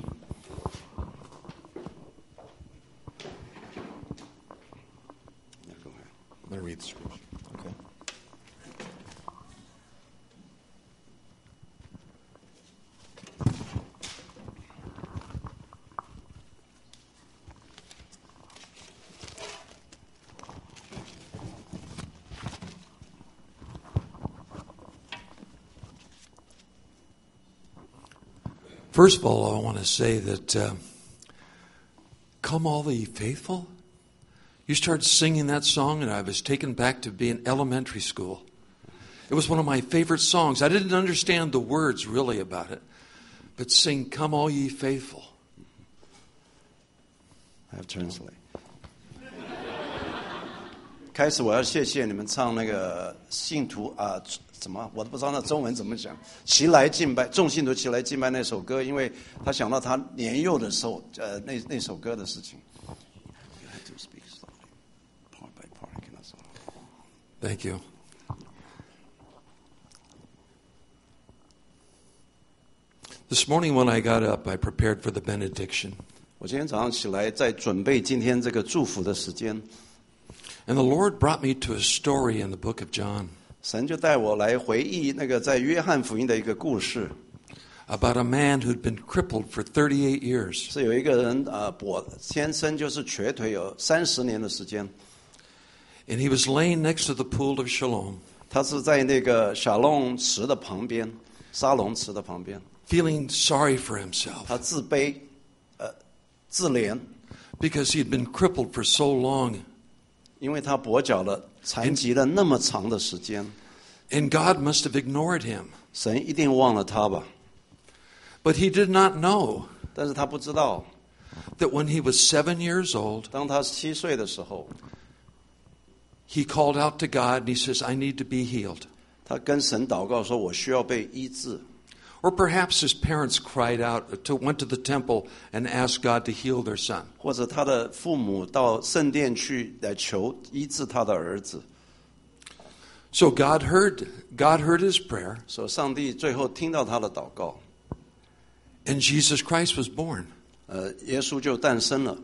A: Yeah, go ahead.
D: I'm going to read the scripture. Okay. First of all, I want to say that uh, Come All Ye Faithful. You started singing that song, and I was taken back to being elementary school. It was one of my favorite songs. I didn't understand the words really about it, but sing, Come All Ye Faithful.
A: I have translate. 开始我要谢谢你们唱那个信徒啊，怎么我都不知道那中文怎么讲。齐来敬拜，众信徒齐来敬拜那首歌，因为他想到他年幼的时候，呃，那那首歌的事情。You have to speak slowly, part by part. I cannot say.
D: Thank you. This morning when I got up, I prepared for the benediction.
A: 我今天早上起来，在准备今天这个祝福的时间，
D: And the Lord brought me to a story in the book of John
A: 神就带我来回忆那个在约翰福音的一个故事，
D: about a man who'd been crippled for thirty-eight years.
A: 是有一个人呃，跛先生就是瘸腿有三十年的时间，
D: And he was laying next to the pool of Shalom,
A: 他是在那个小龙池的旁边，沙龙池的旁边，
D: feeling sorry for himself
A: 他自卑，呃，自怜，
D: because he'd been crippled for so long.
A: 因为他跛脚了，残疾了那么长的时间，
D: And God must have ignored him.
A: 神一定忘了他吧？
D: But he did not know
A: 但是他不知道，
D: that when he was seven years old,
A: 当他七岁的时候，
D: he called out to God and he says, I need to be healed.
A: 他跟神祷告说：“我需要被医治。”
D: Or perhaps his parents cried out, to, went to the temple and asked God to heal their son.
A: 或者他的父母到圣殿去来求医治他的儿子，
D: So God heard, God heard his prayer,
A: 所以上帝最后听到他的祷告，
D: and Jesus Christ was born.
A: 呃，耶稣就诞生了。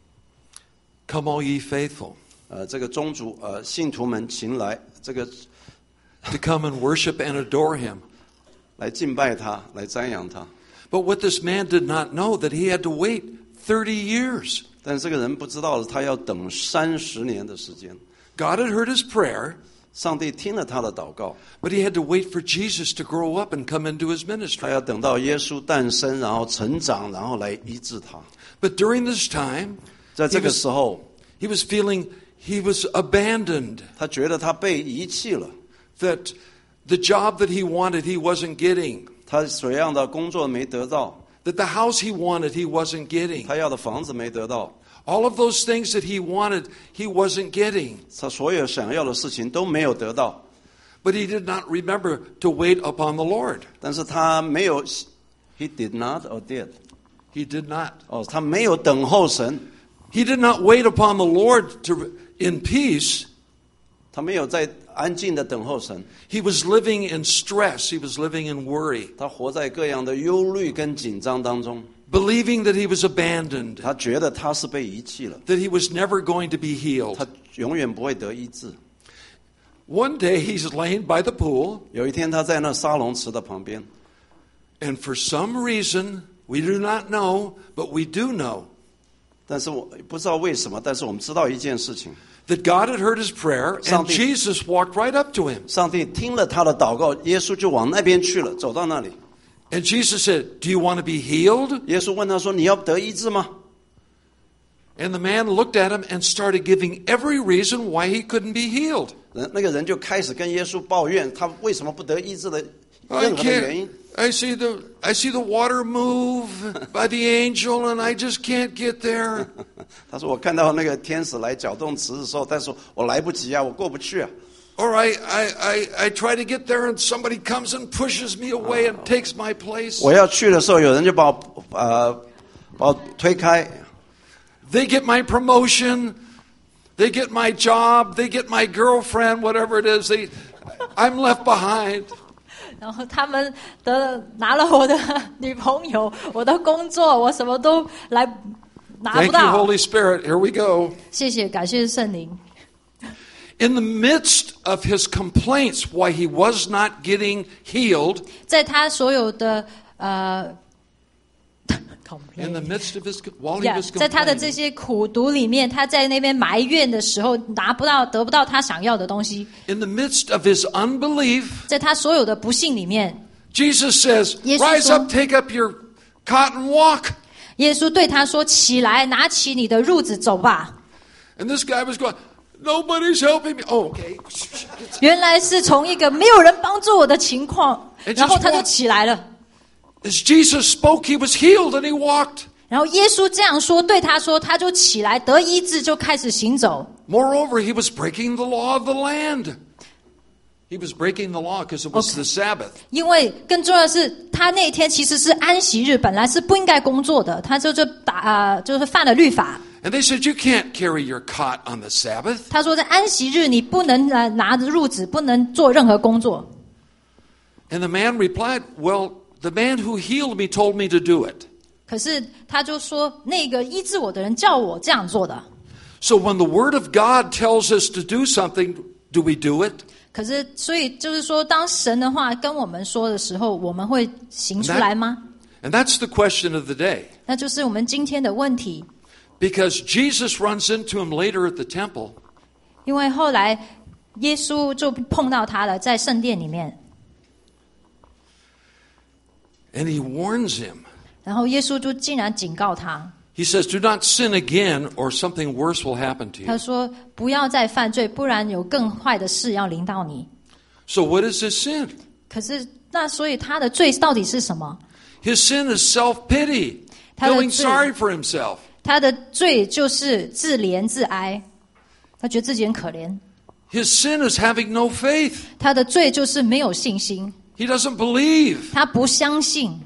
D: Come all ye faithful,
A: 呃，这个宗族呃信徒们请来，这个
D: to come and worship and adore him.
A: 来敬拜他，来瞻仰他。
D: But what this man did not know, that he had to wait thirty years.
A: 但这个人不知道，他要等三十年的时间。
D: God had heard his prayer,
A: 上帝听了他的祷告，
D: but he had to wait for Jesus to grow up and come into his
A: 他
D: ministry.
A: 要等到耶稣诞生，然后成长，然后来医治他。
D: But during this time,
A: 在这
D: he
A: 个
D: was,
A: 时候，
D: he was feeling he was abandoned,
A: 他觉得他被遗弃了，
D: that the job that he wanted he wasn't getting,
A: 他所要的工作没得到，
D: that the house he wanted he wasn't getting.
A: 他要的房子没得到，
D: All of those things that he wanted he wasn't getting.
A: 他所有想要的事情都没有得到。
D: But he did not remember to wait upon the Lord.
A: 但是他没有 ，he did not or did，
D: He did not.
A: 哦，他没有等候神，
D: He did not wait upon the Lord to, in peace.
A: 他没有在安静的等候神，
D: He was living in stress. He was living in worry,
A: 他活在各样的忧虑跟紧张当中，
D: believing that he was abandoned,
A: 他觉得他是被遗弃了，
D: that he was never going to be
A: 他
D: healed.
A: 永远不会得医治。
D: One day he's laying by the pool,
A: 有一天他在那沙龙池的旁边，
D: and for some reason, we do not know, but we do know,
A: 但是我不知道为什么，但是我们知道一件事情，
D: that God had heard his prayer, and
A: Something-
D: Jesus walked right up to him.
A: 上帝听了他的祷告，耶稣就往那边去了，走到那里。
D: And Jesus said, "Do you want to be healed?"
A: 耶稣问他说：“你要得医治吗
D: And the man looked at him and started giving every reason why he couldn't be healed.
A: 人那个人就开始跟耶稣抱怨，他为什么不得医治的
D: I
A: 任何的原因。
D: can't. I see the I see the water move by the angel, and I just can't get there.
A: 他说：“我看到那个天使来搅动池的时候，但是我来不及啊，我过不去啊。
D: Or I, I, I, I try to get there, and somebody comes and pushes me away and takes my place.
A: 我要去的时候，有人就把我呃把我推开。
D: They get my promotion, they get my job, they get my girlfriend, whatever it is. They, I'm left behind.
C: 然后他们得了拿了我的女朋友，我的工作，我什么都来拿不
D: Thank you,
C: 到。
D: Holy Spirit. Here we go.
C: 谢谢，感谢圣灵。
D: In the midst of his complaints why he was not getting healed,
C: 在他所有的呃
D: in the midst of his while he
C: Yeah,
D: was
C: 在他的这
D: complaining,
C: 些苦毒里面，他在那边埋怨的时候，拿不到、得不到他想要的东西，
D: in the midst of his unbelief,
C: 在他所有的不幸里面，
D: Jesus says,
C: 耶稣
D: "Rise
C: 说-
D: up, take up your cot and walk."
C: 耶稣对他说：“起来，拿起你的褥子走吧。
D: And this guy was going, "Nobody's helping me." Oh, okay. ”
C: 原来是从一个没有人帮助我的情况，
D: It just
C: 然后他就
D: walk-
C: 起来了。
D: As Jesus spoke, he was healed and he walked.
C: 然后耶稣这样说，对他说，他就起来得医治，就开始行走。
D: Moreover, he was breaking the law of the land. He was breaking the law because it was
C: Okay.
D: the Sabbath.
C: 因为更重要的是，他那天其实是安息日，本来是不应该工作的，他就就打呃，就是犯了律法。
D: And they said, "You can't carry your cot on the Sabbath."
C: 他说，在安息日你不能呃拿着褥子，不能做任何工作。
D: And the man replied, "Well, the man who healed me told me to do it."
C: 可是他就说，那个医治我的人叫我这样做的。
D: So when the Word of God tells us to do something, do we do it?
C: 可是，所以就是说，当神的话跟我们说的时候，我们会行出来吗？
D: And that's the question of the day.
C: 那就是我们今天的问题。
D: Because Jesus runs into him later at the temple.
C: 因为后来耶稣就碰到他了，在圣殿里面，
D: And he warns him.
C: 然后耶稣就竟然警告他，
D: He says, "Do not sin again or something worse will happen to
C: 他
D: you."
C: 说：“不要再犯罪，不然有更坏的事要临到你。”
D: So what is his sin?
C: 可是，那所以他的罪到底是什么？
D: His sin is self-pity,
C: 他的
D: feeling
C: 罪-
D: sorry for himself.
C: 他的罪就是自怜自哀，他觉得自己很可怜。
D: His sin is having no faith.
C: 他的罪就是没有信心，
D: He doesn't believe.
C: 他不相信。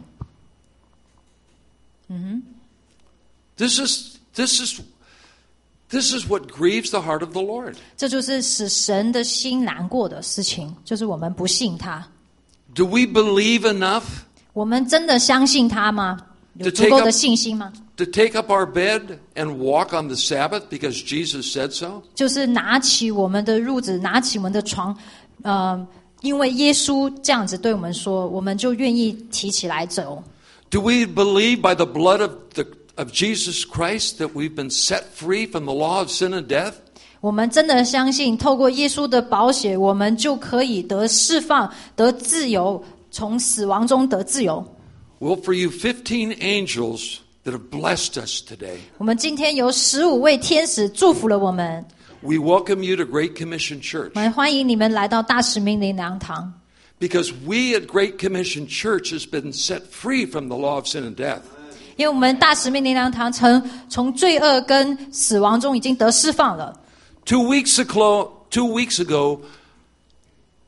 D: This is this is this is what grieves the heart of the Lord.
C: 这就是使神的心难过的事情，就是我们不信他。
D: Do we believe enough
C: 我们真的相信他吗？有
D: To
C: 足
D: take
C: 够
D: up-
C: 的信心吗？
D: to take up our bed and walk on the Sabbath because Jesus said so?
C: 就是拿起我们的褥子，拿起我们的床，呃，因为耶稣这样子对我们说，我们就愿意提起来走。
D: Do we believe by the blood of the of Jesus Christ that we've been set free from the law of sin and death?
C: 我们真的相信，透过耶稣的宝血，我们就可以得释放、得自由，从死亡中得自由。
D: Well, for you fifteen angels that have blessed us today,
C: 我们今天有十五位天使祝福了我们，
D: we welcome you to Great Commission Church
C: 我们欢迎你们来到大使命灵粮堂，
D: because we at Great Commission Church has been set free from the law of sin and death.
C: 因为我们大使命灵粮堂从从罪恶跟死亡中已经得释放了。
D: Two weeks ago, two weeks ago,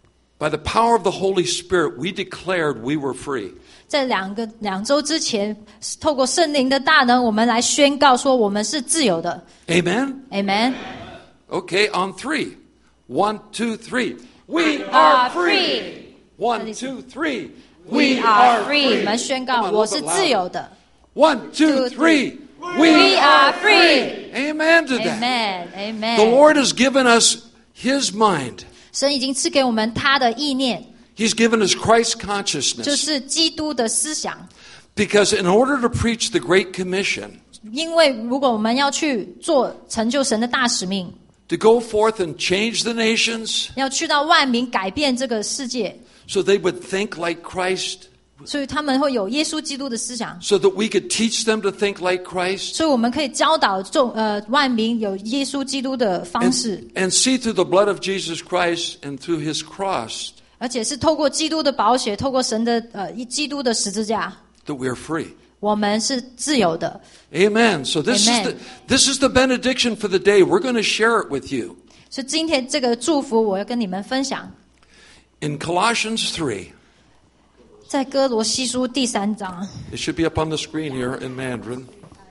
D: by the power of the Holy Spirit, we declared we were free.
C: 在两个两周之前，透过圣灵的大能，我们来宣告说我们是自由的。
D: Amen?
C: Amen.
D: Okay, on three. One, two, three. We are free. One, two, three.
C: We are free. 我们宣告我是自由的。
D: One, two, three.
C: We are free.
D: Amen to that.
C: Amen. Amen.
D: The Lord has given us His mind.
C: 神已经赐给我们他的意念，
D: He's given us Christ's
C: 就
D: consciousness.
C: 是基督的思想。
D: Because in order to preach the Great Commission,
C: 因为如果我们要去做成就神的大使命，
D: to go forth and change the nations
C: 要去到万民改变这个世界，
D: so they would think like Christ,
C: 所以他们会有耶稣基督的思想，
D: so that we could teach them to think like Christ,
C: 所以我们可以教导众呃万民有耶稣基督的方
D: and,
C: 式，
D: and see through the blood of Jesus Christ and through His cross
C: 而且是透过基督的宝血，透过神的呃基督的十字架，
D: that we are free.
C: 我们是自由的。
D: Amen. So this
C: Amen.
D: is the this is the benediction for the day. We're going to share it with you.
C: 所以今天这个祝福，我要跟你们分享，
D: In Colossians three,
C: 在哥罗西书第三章，
D: it should be up on the screen here in Mandarin.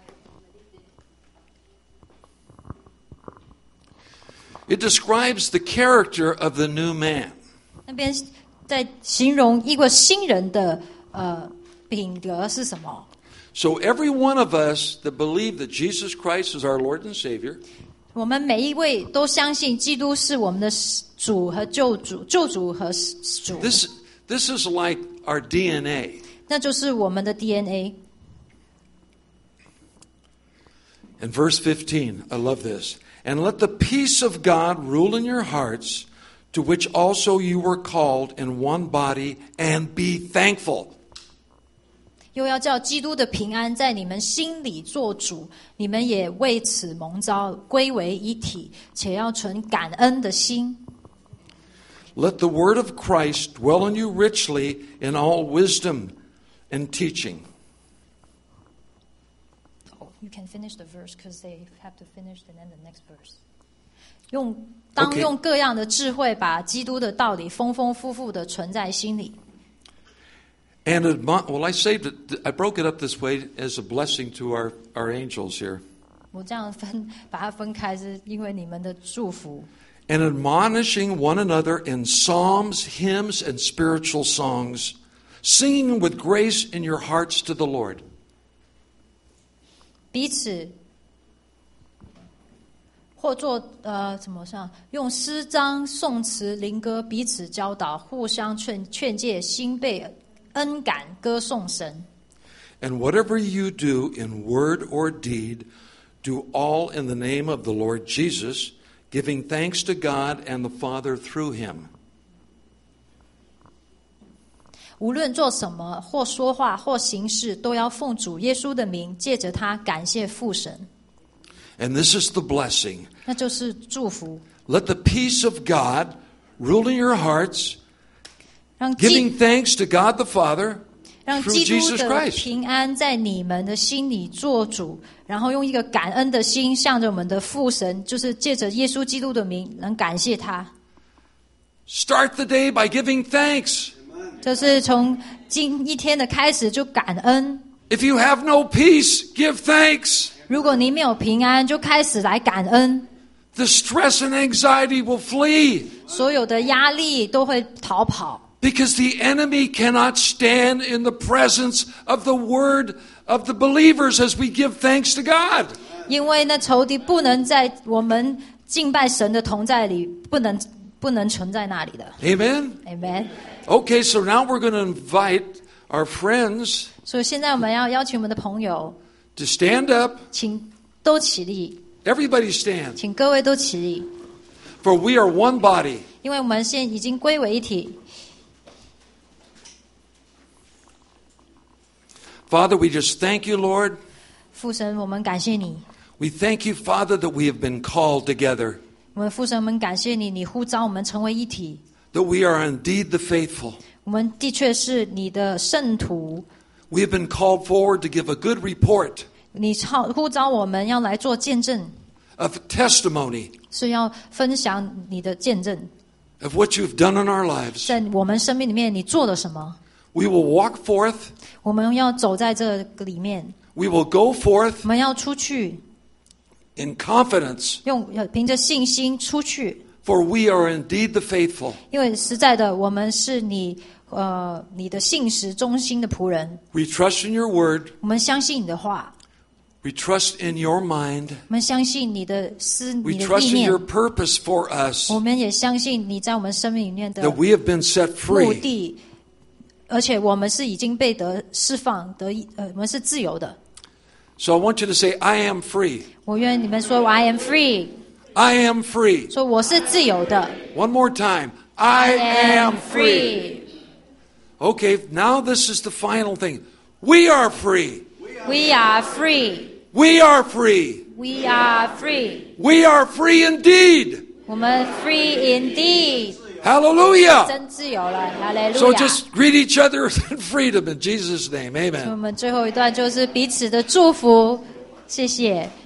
D: It describes the character of the new man.
C: 那边在形容一个新人的呃品格是什么？
D: So every one of us that believe that Jesus Christ is our Lord and Savior,
C: 我们每一位都相信基督是我们的主和救主，救主和主。
D: this this is like our D N A.
C: 那就是我们的 D N A。
D: In verse fifteen, I love this. And let the peace of God rule in your hearts, to which also you were called in one body, and be thankful.
C: 又要叫基督的平安在你们心里做主，你们也为此蒙召，归为一体，且要存感恩的心。
D: Let the word of Christ dwell in you richly in all wisdom and teaching.
C: Oh, you can finish the verse because they have to finish and then the next verse. 用当
D: Okay.
C: 用各样的智慧，把基督的道理丰丰富富的存在心里。
D: And admon- well, I saved it. I broke it up this way as a blessing to our, our angels here.
C: 我这样分把它分开，是因为你们的祝福。
D: And admonishing one another in psalms, hymns, and spiritual songs, singing with grace in your hearts to the Lord.
C: 彼此或做呃怎么上用诗章、颂词、灵歌彼此教导，互相劝劝诫，心被恩感，歌颂神。
D: And whatever you do in word or deed, do all in the name of the Lord Jesus, giving thanks to God and the Father through him.
C: 无论做什么，或说话，或行事，都要奉主耶稣的名，借着他感谢父神。
D: And this is the blessing.
C: 那就是祝福，
D: Let the peace of God rule in your hearts,
C: 让基
D: giving thanks to God the Father
C: 让
D: through
C: 基督
D: Jesus
C: 的
D: Christ.
C: 平安在你们的心里做主，然后用一个感恩的心，向着我们的父神，就是借着耶稣基督的名，能感谢他。
D: Start the day by giving thanks.
C: 就是从今一天的开始就感恩。
D: If you have no peace, give thanks.
C: 如果你没有平安，就开始来感恩，
D: The stress and anxiety will flee
C: 所有的压力都会逃跑。
D: because the enemy cannot stand in the presence of the word of the believers as we give thanks to God.
C: 因为那仇敌不能在我们敬拜神的同在里，不能不能存在那里的。
D: Amen?
C: Amen。
D: Okay, so now we're going to invite our friends
C: 所以现在我们要邀请我们的朋友，
D: to stand up.
C: 请都起立，
D: Everybody stand.
C: 请各位都起立，
D: For we are one body.
C: 因为我们现在已经归为一体。
D: Father, we just thank you, Lord.
C: 父神，我们感谢你。
D: We thank you, Father, that we have been called together,
C: 我们父神，我们感谢你，你呼召我们成为一体。
D: that we are indeed the faithful.
C: 我们的确是你的圣徒，
D: We have been called forward to give a good report
C: 你召呼召我们要来做见证，
D: of testimony
C: 是要分享你的见证，
D: of what you've done in our lives.
C: 在我们生命里面你做了什么？
D: We will walk forth.
C: 我们要走在这个里面，
D: We will go forth
C: 我们要出去，
D: in confidence,
C: 用要凭着信心出去，
D: for we are indeed the faithful.
C: 因为实在的，我们是你呃你的信实忠心的仆人，
D: We trust in your word.
C: 我们相信你的话，
D: We trust in your mind.
C: 我们相信你的思
D: We
C: 你的
D: trust
C: 意
D: in
C: 念
D: your，purpose for us,
C: 我们也相信你在我们生命里面的
D: that we have been set
C: 目
D: free.
C: 的，而且我们是已经被得释放得呃我们是自由的。
D: So I want you to say, I am free.
C: 我愿你们说 I am free，
D: I am free.
C: 说我是自由的。
D: One more time. I am free. Okay, now this is the final thing. We are free.
C: We are free.
D: We are free.
C: We are free.
D: We are free indeed.
C: 我们 free indeed，
D: Hallelujah.
C: 真自由了，哈利
D: So
C: 路亚。
D: just greet each other in freedom in Jesus' name.
C: 我
D: Amen.
C: 们最后一段就是彼此的祝福，谢谢。